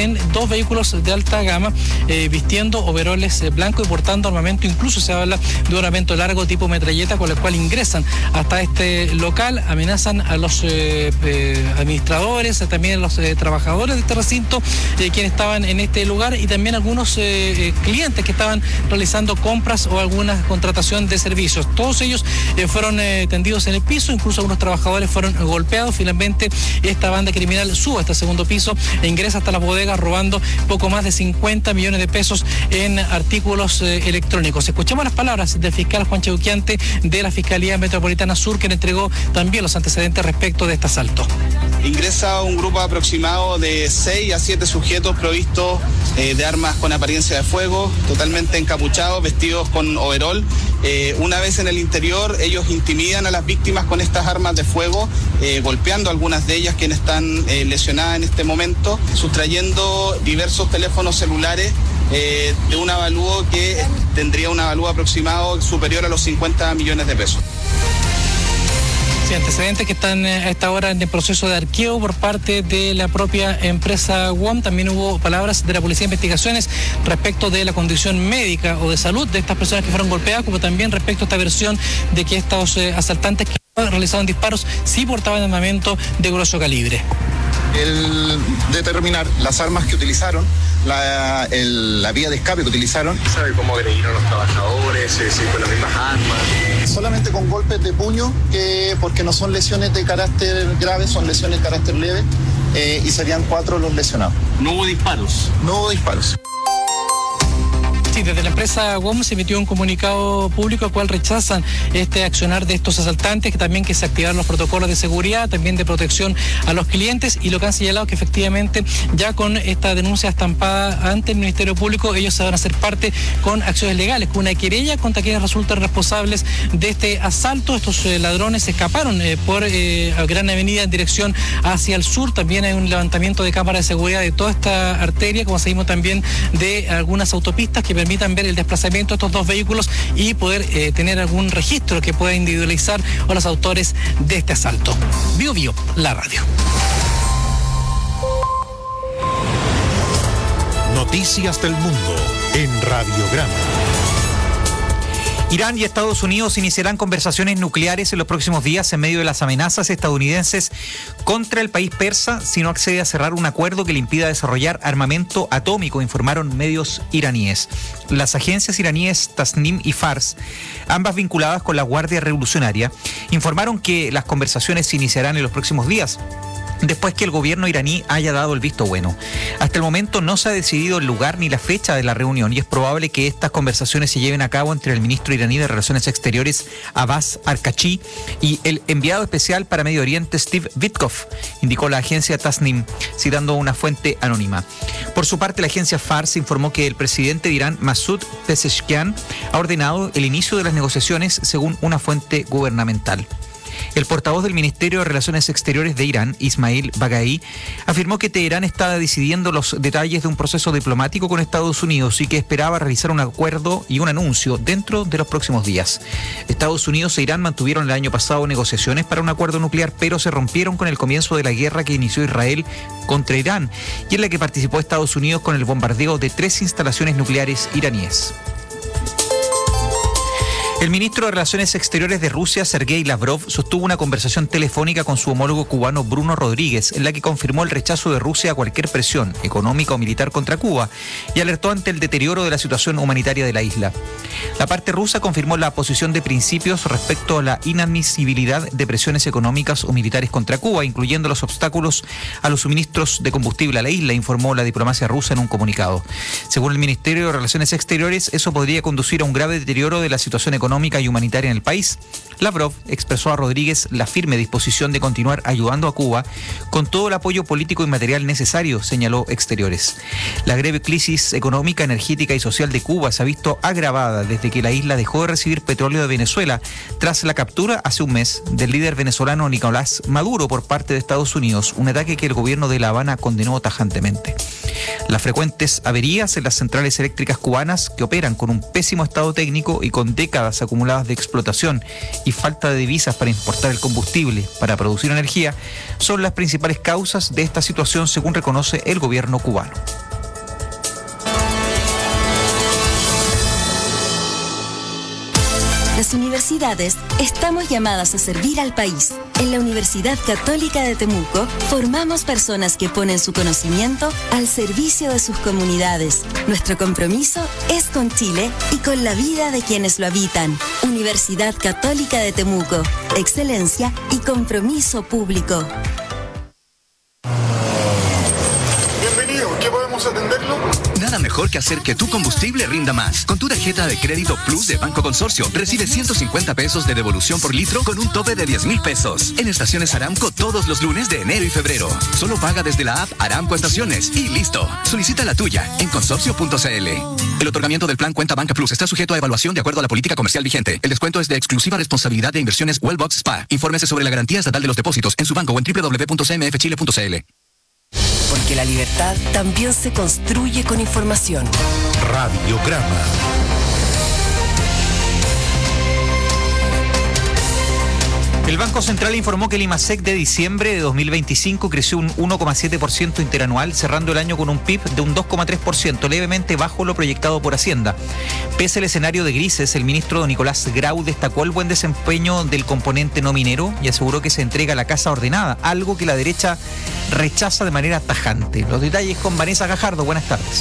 2 vehículos de alta gama vistiendo overoles blancos y portando armamento. Incluso se habla de un armamento largo tipo metralleta con el cual ingresan hasta este local, amenazan a los administradores, también a los trabajadores de este recinto, quienes estaban en este lugar, y también algunos clientes que estaban realizando compras o alguna contratación de servicios. Todos ellos fueron tendidos en el piso, incluso algunos trabajadores fueron golpeados. Finalmente esta banda criminal sube hasta el segundo piso e ingresa hasta las bodegas robando poco más de 50 millones de pesos en artículos electrónicos. Escuchamos las palabras del fiscal Juan Cheuquiante de la Fiscalía Metropolitana Sur, quien entregó también los antecedentes respecto de este asalto. Ingresa un grupo aproximado de 6 a 7 sujetos provistos de armas con apariencia de fuego, totalmente encapuchados, vestidos con overol. Una vez en el interior, ellos intimidan a las víctimas con estas armas de fuego, golpeando a algunas de ellas quienes están lesionadas en este momento, sustrayendo diversos teléfonos celulares de un avalúo que tendría un avalúo aproximado superior a los 50 millones de pesos. Sí, antecedentes que están a esta hora en el proceso de arqueo por parte de la propia empresa WOM. También hubo palabras de la Policía de Investigaciones respecto de la condición médica o de salud de estas personas que fueron golpeadas, como también respecto a esta versión de que estos asaltantes que realizaban disparos sí portaban armamento de grueso calibre. El determinar las armas que utilizaron, la vía de escape que utilizaron. ¿Sabe cómo agredieron a los trabajadores? Si con las mismas armas. Solamente con golpes de puño, porque no son lesiones de carácter grave, son lesiones de carácter leve, y serían 4 los lesionados. ¿No hubo disparos? No hubo disparos. Sí, desde la empresa WOM se emitió un comunicado público al cual rechazan este accionar de estos asaltantes, que también que se activaron los protocolos de seguridad, también de protección a los clientes, y lo que han señalado que efectivamente ya con esta denuncia estampada ante el Ministerio Público, ellos se van a hacer parte con acciones legales, con una querella contra quienes resultan responsables de este asalto. Estos ladrones escaparon por Gran Avenida en dirección hacia el sur. También hay un levantamiento de cámaras de seguridad de toda esta arteria, como seguimos también de algunas autopistas que permitan ver el desplazamiento de estos 2 vehículos y poder tener algún registro que pueda individualizar a los autores de este asalto. Bio Bio, la radio. Noticias del mundo en Radiograma. Irán y Estados Unidos iniciarán conversaciones nucleares en los próximos días en medio de las amenazas estadounidenses contra el país persa si no accede a cerrar un acuerdo que le impida desarrollar armamento atómico, informaron medios iraníes. Las agencias iraníes Tasnim y Fars, ambas vinculadas con la Guardia Revolucionaria, informaron que las conversaciones se iniciarán en los próximos días, después que el gobierno iraní haya dado el visto bueno. Hasta el momento no se ha decidido el lugar ni la fecha de la reunión y es probable que estas conversaciones se lleven a cabo entre el ministro iraní de Relaciones Exteriores Abbas Arkachi y el enviado especial para Medio Oriente Steve Witkoff, indicó la agencia Tasnim, citando una fuente anónima. Por su parte, la agencia Fars informó que el presidente de Irán, Masoud Pezeshkian, ha ordenado el inicio de las negociaciones según una fuente gubernamental. El portavoz del Ministerio de Relaciones Exteriores de Irán, Ismail Baghai, afirmó que Teherán está decidiendo los detalles de un proceso diplomático con Estados Unidos y que esperaba realizar un acuerdo y un anuncio dentro de los próximos días. Estados Unidos e Irán mantuvieron el año pasado negociaciones para un acuerdo nuclear, pero se rompieron con el comienzo de la guerra que inició Israel contra Irán y en la que participó Estados Unidos con el bombardeo de 3 instalaciones nucleares iraníes. El ministro de Relaciones Exteriores de Rusia, Sergei Lavrov, sostuvo una conversación telefónica con su homólogo cubano Bruno Rodríguez, en la que confirmó el rechazo de Rusia a cualquier presión económica o militar contra Cuba y alertó ante el deterioro de la situación humanitaria de la isla. La parte rusa confirmó la posición de principios respecto a la inadmisibilidad de presiones económicas o militares contra Cuba, incluyendo los obstáculos a los suministros de combustible a la isla, informó la diplomacia rusa en un comunicado. Según el Ministerio de Relaciones Exteriores, eso podría conducir a un grave deterioro de la situación económica y humanitaria en el país. Lavrov expresó a Rodríguez la firme disposición de continuar ayudando a Cuba con todo el apoyo político y material necesario, señaló Exteriores. La grave crisis económica, energética y social de Cuba se ha visto agravada desde que la isla dejó de recibir petróleo de Venezuela tras la captura hace un mes del líder venezolano Nicolás Maduro por parte de Estados Unidos, un ataque que el gobierno de La Habana condenó tajantemente. Las frecuentes averías en las centrales eléctricas cubanas, que operan con un pésimo estado técnico y con décadas acumuladas de explotación y falta de divisas para importar el combustible para producir energía, son las principales causas de esta situación, según reconoce el gobierno cubano. Las universidades estamos llamadas a servir al país. En la Universidad Católica de Temuco formamos personas que ponen su conocimiento al servicio de sus comunidades. Nuestro compromiso es con Chile y con la vida de quienes lo habitan. Universidad Católica de Temuco. Excelencia y compromiso público. Bienvenido, ¿qué podemos atenderlo? Nada mejor que hacer que tu combustible rinda más. Con tu tarjeta de crédito Plus de Banco Consorcio, recibe 150 pesos de devolución por litro con un tope de 10.000 pesos. En estaciones Aramco todos los lunes de enero y febrero. Solo paga desde la app Aramco Estaciones y listo. Solicita la tuya en consorcio.cl. El otorgamiento del plan Cuenta Banca Plus está sujeto a evaluación de acuerdo a la política comercial vigente. El descuento es de exclusiva responsabilidad de Inversiones Wellbox Spa. Infórmese sobre la garantía estatal de los depósitos en su banco o en www.cmfchile.cl. Porque la libertad también se construye con información. Radiograma. El Banco Central informó que el IMASEC de diciembre de 2025 creció un 1,7% interanual, cerrando el año con un PIB de un 2,3%, levemente bajo lo proyectado por Hacienda. Pese al escenario de grises, el ministro Nicolás Grau destacó el buen desempeño del componente no minero y aseguró que se entrega la casa ordenada, algo que la derecha rechaza de manera tajante. Los detalles con Vanessa Gajardo. Buenas tardes.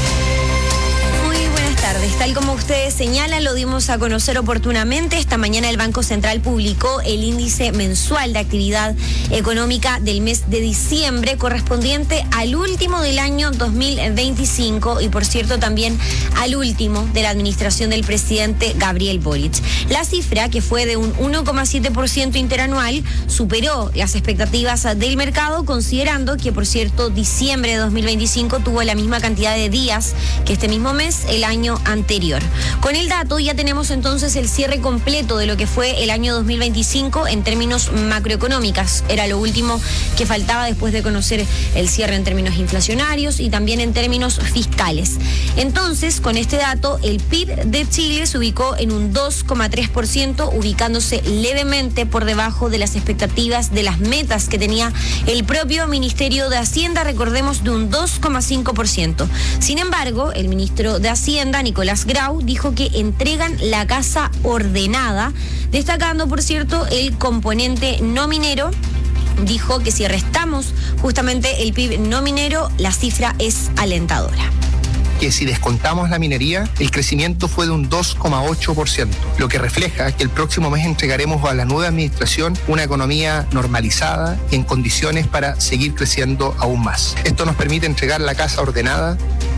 Tal como ustedes señalan, lo dimos a conocer oportunamente. Esta mañana el Banco Central publicó el índice mensual de actividad económica del mes de diciembre, correspondiente al último del año 2025 y, por cierto, también al último de la administración del presidente Gabriel Boric. La cifra, que fue de un 1,7% interanual, superó las expectativas del mercado, considerando que, por cierto, diciembre de 2025 tuvo la misma cantidad de días que este mismo mes el año anterior. Con el dato ya tenemos entonces el cierre completo de lo que fue el año 2025 en términos macroeconómicos. Era lo último que faltaba después de conocer el cierre en términos inflacionarios y también en términos fiscales. Entonces, con este dato, el PIB de Chile se ubicó en un 2,3%, ubicándose levemente por debajo de las expectativas de las metas que tenía el propio Ministerio de Hacienda, recordemos, de un 2,5%. Sin embargo, el ministro de Hacienda, Nicolás Grau, dijo que entregan la casa ordenada, destacando, por cierto, el componente no minero. Dijo que si restamos justamente el PIB no minero, la cifra es alentadora. Que si descontamos la minería, el crecimiento fue de un 2,8%, lo que refleja que el próximo mes entregaremos a la nueva administración una economía normalizada y en condiciones para seguir creciendo aún más. Esto nos permite entregar la casa ordenada.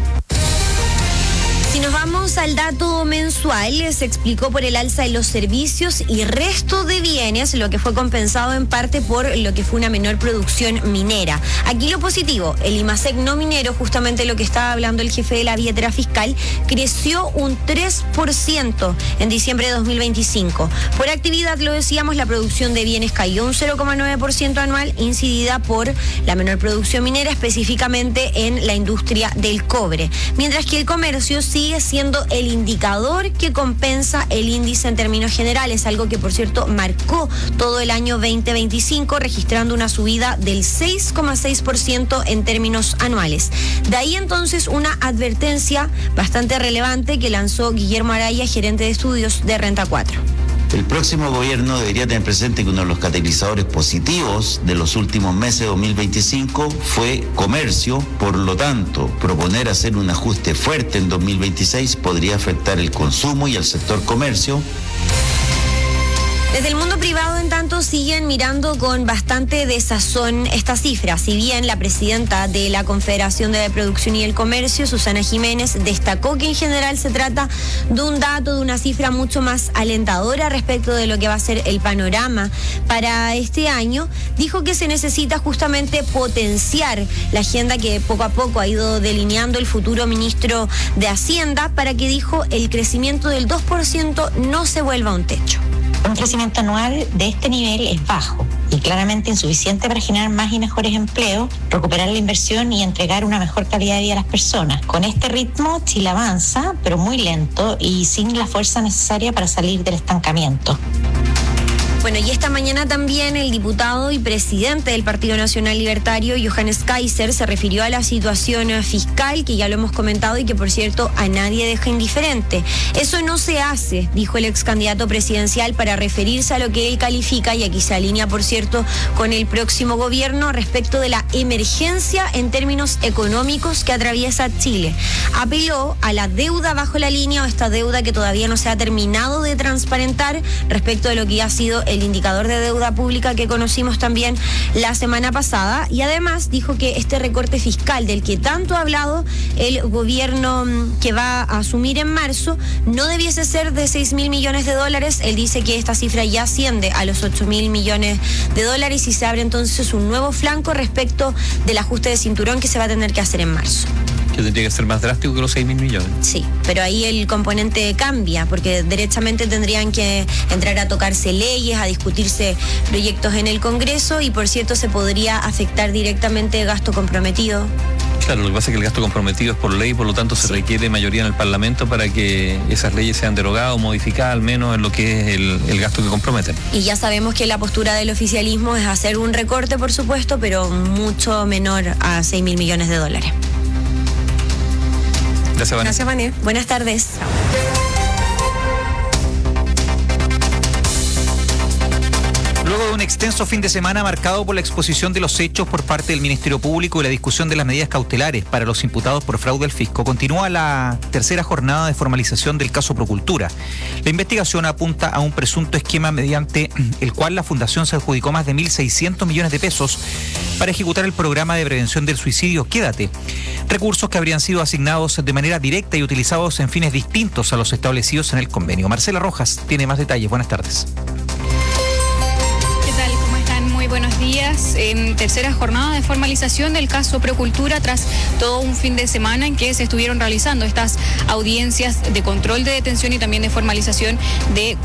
Si nos vamos al dato mensual, se explicó por el alza de los servicios y resto de bienes, lo que fue compensado en parte por lo que fue una menor producción minera. Aquí lo positivo, el IMASEC no minero, justamente lo que estaba hablando el jefe de la billetera fiscal, creció un 3% en diciembre de 2025. Por actividad, lo decíamos, la producción de bienes cayó un 0,9% anual, incidida por la menor producción minera, específicamente en la industria del cobre. Mientras que el comercio sigue siendo el indicador que compensa el índice en términos generales, algo que, por cierto, marcó todo el año 2025, registrando una subida del 6,6% en términos anuales. De ahí entonces una advertencia bastante relevante que lanzó Guillermo Araya, gerente de estudios de Renta 4. El próximo gobierno debería tener presente que uno de los catalizadores positivos de los últimos meses de 2025 fue comercio. Por lo tanto, proponer hacer un ajuste fuerte en 2026 podría afectar el consumo y el sector comercio. Desde el mundo privado, en tanto, siguen mirando con bastante desazón esta cifra. Si bien la presidenta de la Confederación de la Producción y el Comercio, Susana Jiménez, destacó que en general se trata de un dato, de una cifra mucho más alentadora respecto de lo que va a ser el panorama para este año, dijo que se necesita justamente potenciar la agenda que poco a poco ha ido delineando el futuro ministro de Hacienda para que, dijo, el crecimiento del 2% no se vuelva un techo. Un crecimiento anual de este nivel es bajo y claramente insuficiente para generar más y mejores empleos, recuperar la inversión y entregar una mejor calidad de vida a las personas. Con este ritmo, Chile avanza, pero muy lento y sin la fuerza necesaria para salir del estancamiento. Bueno, y esta mañana también el diputado y presidente del Partido Nacional Libertario, Johannes Kaiser, se refirió a la situación fiscal, que ya lo hemos comentado y que, por cierto, a nadie deja indiferente. Eso no se hace, dijo el ex candidato presidencial, para referirse a lo que él califica, y aquí se alinea, por cierto, con el próximo gobierno respecto de la emergencia en términos económicos que atraviesa Chile. Apeló a la deuda bajo la línea, o esta deuda que todavía no se ha terminado de transparentar respecto de lo que ha sido el indicador de deuda pública que conocimos también la semana pasada, y además dijo que este recorte fiscal del que tanto ha hablado el gobierno que va a asumir en marzo no debiese ser de 6.000 millones de dólares. Él dice que esta cifra ya asciende a los 8.000 millones de dólares y se abre entonces un nuevo flanco respecto del ajuste de cinturón que se va a tener que hacer en marzo. Que tendría que ser más drástico que los 6.000 millones. Sí, pero ahí el componente cambia, porque derechamente tendrían que entrar a tocarse leyes, a discutirse proyectos en el Congreso, y por cierto se podría afectar directamente el gasto comprometido. Claro, lo que pasa es que el gasto comprometido es por ley, por lo tanto se requiere mayoría en el Parlamento para que esas leyes sean derogadas o modificadas, al menos en lo que es el gasto que comprometen. Y ya sabemos que la postura del oficialismo es hacer un recorte, por supuesto, pero mucho menor a 6.000 millones de dólares. Gracias, Vane. Gracias, Vane. Buenas tardes. Luego de un extenso fin de semana marcado por la exposición de los hechos por parte del Ministerio Público y la discusión de las medidas cautelares para los imputados por fraude al fisco, continúa la tercera jornada de formalización del caso Procultura. La investigación apunta a un presunto esquema mediante el cual la Fundación se adjudicó más de 1.600 millones de pesos para ejecutar el programa de prevención del suicidio Quédate. Recursos que habrían sido asignados de manera directa y utilizados en fines distintos a los establecidos en el convenio. Marcela Rojas tiene más detalles. Buenas tardes. Muy buenos días. En tercera jornada de formalización del caso Procultura, tras todo un fin de semana en que se estuvieron realizando estas audiencias de control de detención y también de formalización de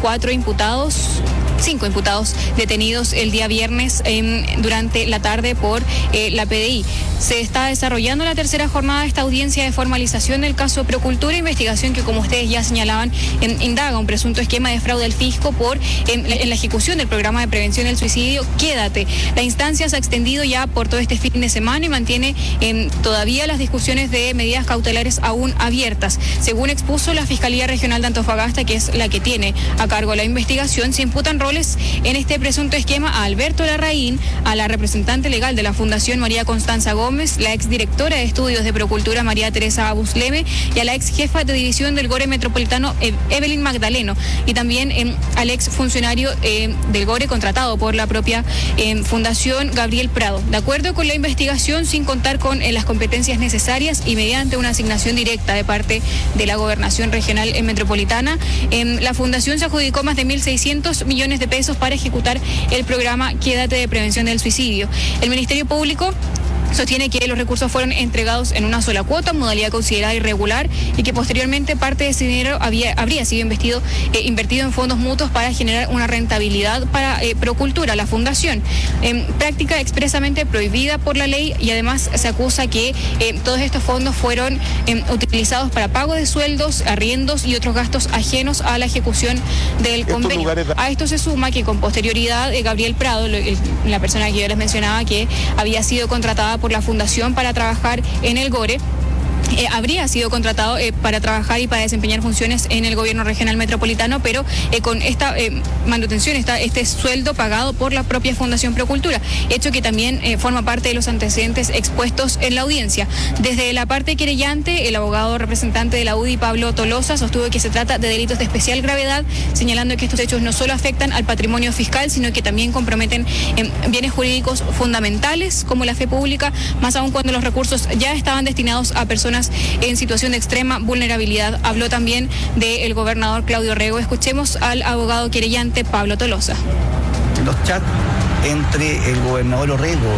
5 imputados detenidos el día viernes durante la tarde por la PDI. Se está desarrollando la tercera jornada de esta audiencia de formalización del caso Procultura, investigación que, como ustedes ya señalaban, indaga un presunto esquema de fraude al fisco en la ejecución del programa de prevención del suicidio Quédate. La instancia se ha extendido ya por todo este fin de semana y mantiene todavía las discusiones de medidas cautelares aún abiertas. Según expuso la Fiscalía Regional de Antofagasta, que es la que tiene a cargo la investigación, se imputan roles en este presunto esquema a Alberto Larraín, a la representante legal de la Fundación María Constanza Gómez, la exdirectora de estudios de Procultura María Teresa Busleme y a la ex jefa de división del GORE Metropolitano Evelyn Magdaleno, y también al ex funcionario del GORE contratado por la propia Fundación Gabriel Prado. De acuerdo con la investigación, sin contar con las competencias necesarias y mediante una asignación directa de parte de la Gobernación Regional Metropolitana, la Fundación se adjudicó más de 1.600 millones de pesos para ejecutar el programa Quédate de prevención del suicidio. El Ministerio Público sostiene que los recursos fueron entregados en una sola cuota, modalidad considerada irregular, y que posteriormente parte de ese dinero habría sido invertido en fondos mutuos para generar una rentabilidad para Procultura, la fundación. Práctica expresamente prohibida por la ley, y además se acusa que todos estos fondos fueron utilizados para pago de sueldos, arriendos y otros gastos ajenos a la ejecución del convenio. A esto se suma que con posterioridad Gabriel Prado, la persona que yo les mencionaba que había sido contratada por la Fundación para trabajar en el GORE, habría sido contratado para trabajar y para desempeñar funciones en el gobierno regional metropolitano, pero con esta manutención, este sueldo pagado por la propia Fundación Procultura, hecho que también forma parte de los antecedentes expuestos en la audiencia. Desde la parte querellante, el abogado representante de la UDI, Pablo Tolosa, sostuvo que se trata de delitos de especial gravedad, señalando que estos hechos no solo afectan al patrimonio fiscal, sino que también comprometen bienes jurídicos fundamentales como la fe pública, más aún cuando los recursos ya estaban destinados a personas en situación de extrema vulnerabilidad. Habló también del gobernador Claudio Rego. Escuchemos al abogado querellante Pablo Tolosa. Los chats entre el gobernador Orrego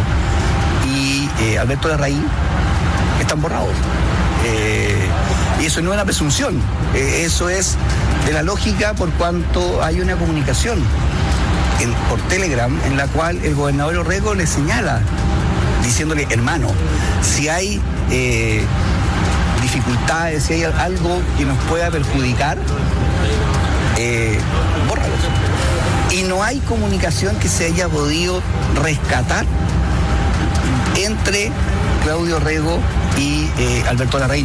y Alberto Larraín están borrados. Y eso no es una presunción, eso es de la lógica, por cuanto hay una comunicación por Telegram en la cual el gobernador Orrego le señala, diciéndole: hermano, si hay dificultades, si hay algo que nos pueda perjudicar, bórralos. Y no hay comunicación que se haya podido rescatar entre Claudio Rego y Alberto Larraín.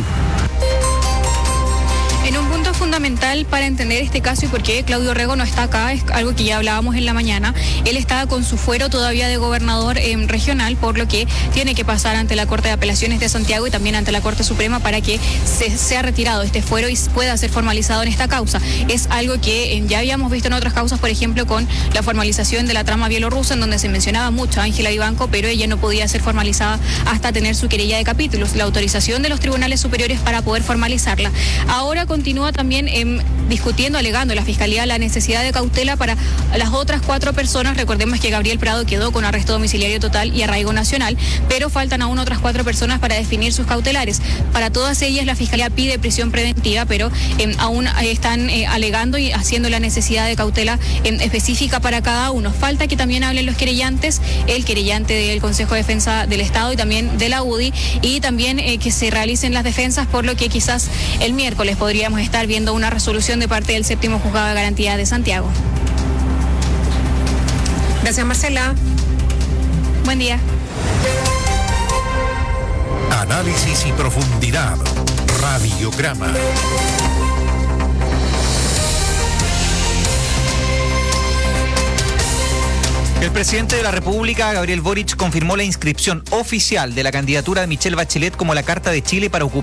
En un punto fundamental para entender este caso y por qué Claudio Rego no está acá, es algo que ya hablábamos en la mañana. Él estaba con su fuero todavía de gobernador regional, por lo que tiene que pasar ante la Corte de Apelaciones de Santiago y también ante la Corte Suprema para que sea retirado este fuero y pueda ser formalizado en esta causa. Es algo que ya habíamos visto en otras causas, por ejemplo, con la formalización de la trama bielorrusa, en donde se mencionaba mucho a Ángela Vivanco, pero ella no podía ser formalizada hasta tener su querella de capítulos, la autorización de los tribunales superiores para poder formalizarla. Ahora continúa también discutiendo, alegando la Fiscalía la necesidad de cautela para las otras 4 personas. Recordemos que Gabriel Prado quedó con arresto domiciliario total y arraigo nacional, pero faltan aún otras 4 personas para definir sus cautelares. Para todas ellas la Fiscalía pide prisión preventiva, pero aún están alegando y haciendo la necesidad de cautela específica para cada uno. Falta que también hablen los querellantes, el querellante del Consejo de Defensa del Estado y también de la UDI, y también que se realicen las defensas, por lo que quizás el miércoles podríamos estar viendo una resolución de parte del 7º Juzgado de Garantía de Santiago. Gracias, Marcela. Buen día. Análisis y profundidad. Radiograma. El presidente de la República, Gabriel Boric, confirmó la inscripción oficial de la candidatura de Michelle Bachelet como la Carta de Chile para ocupar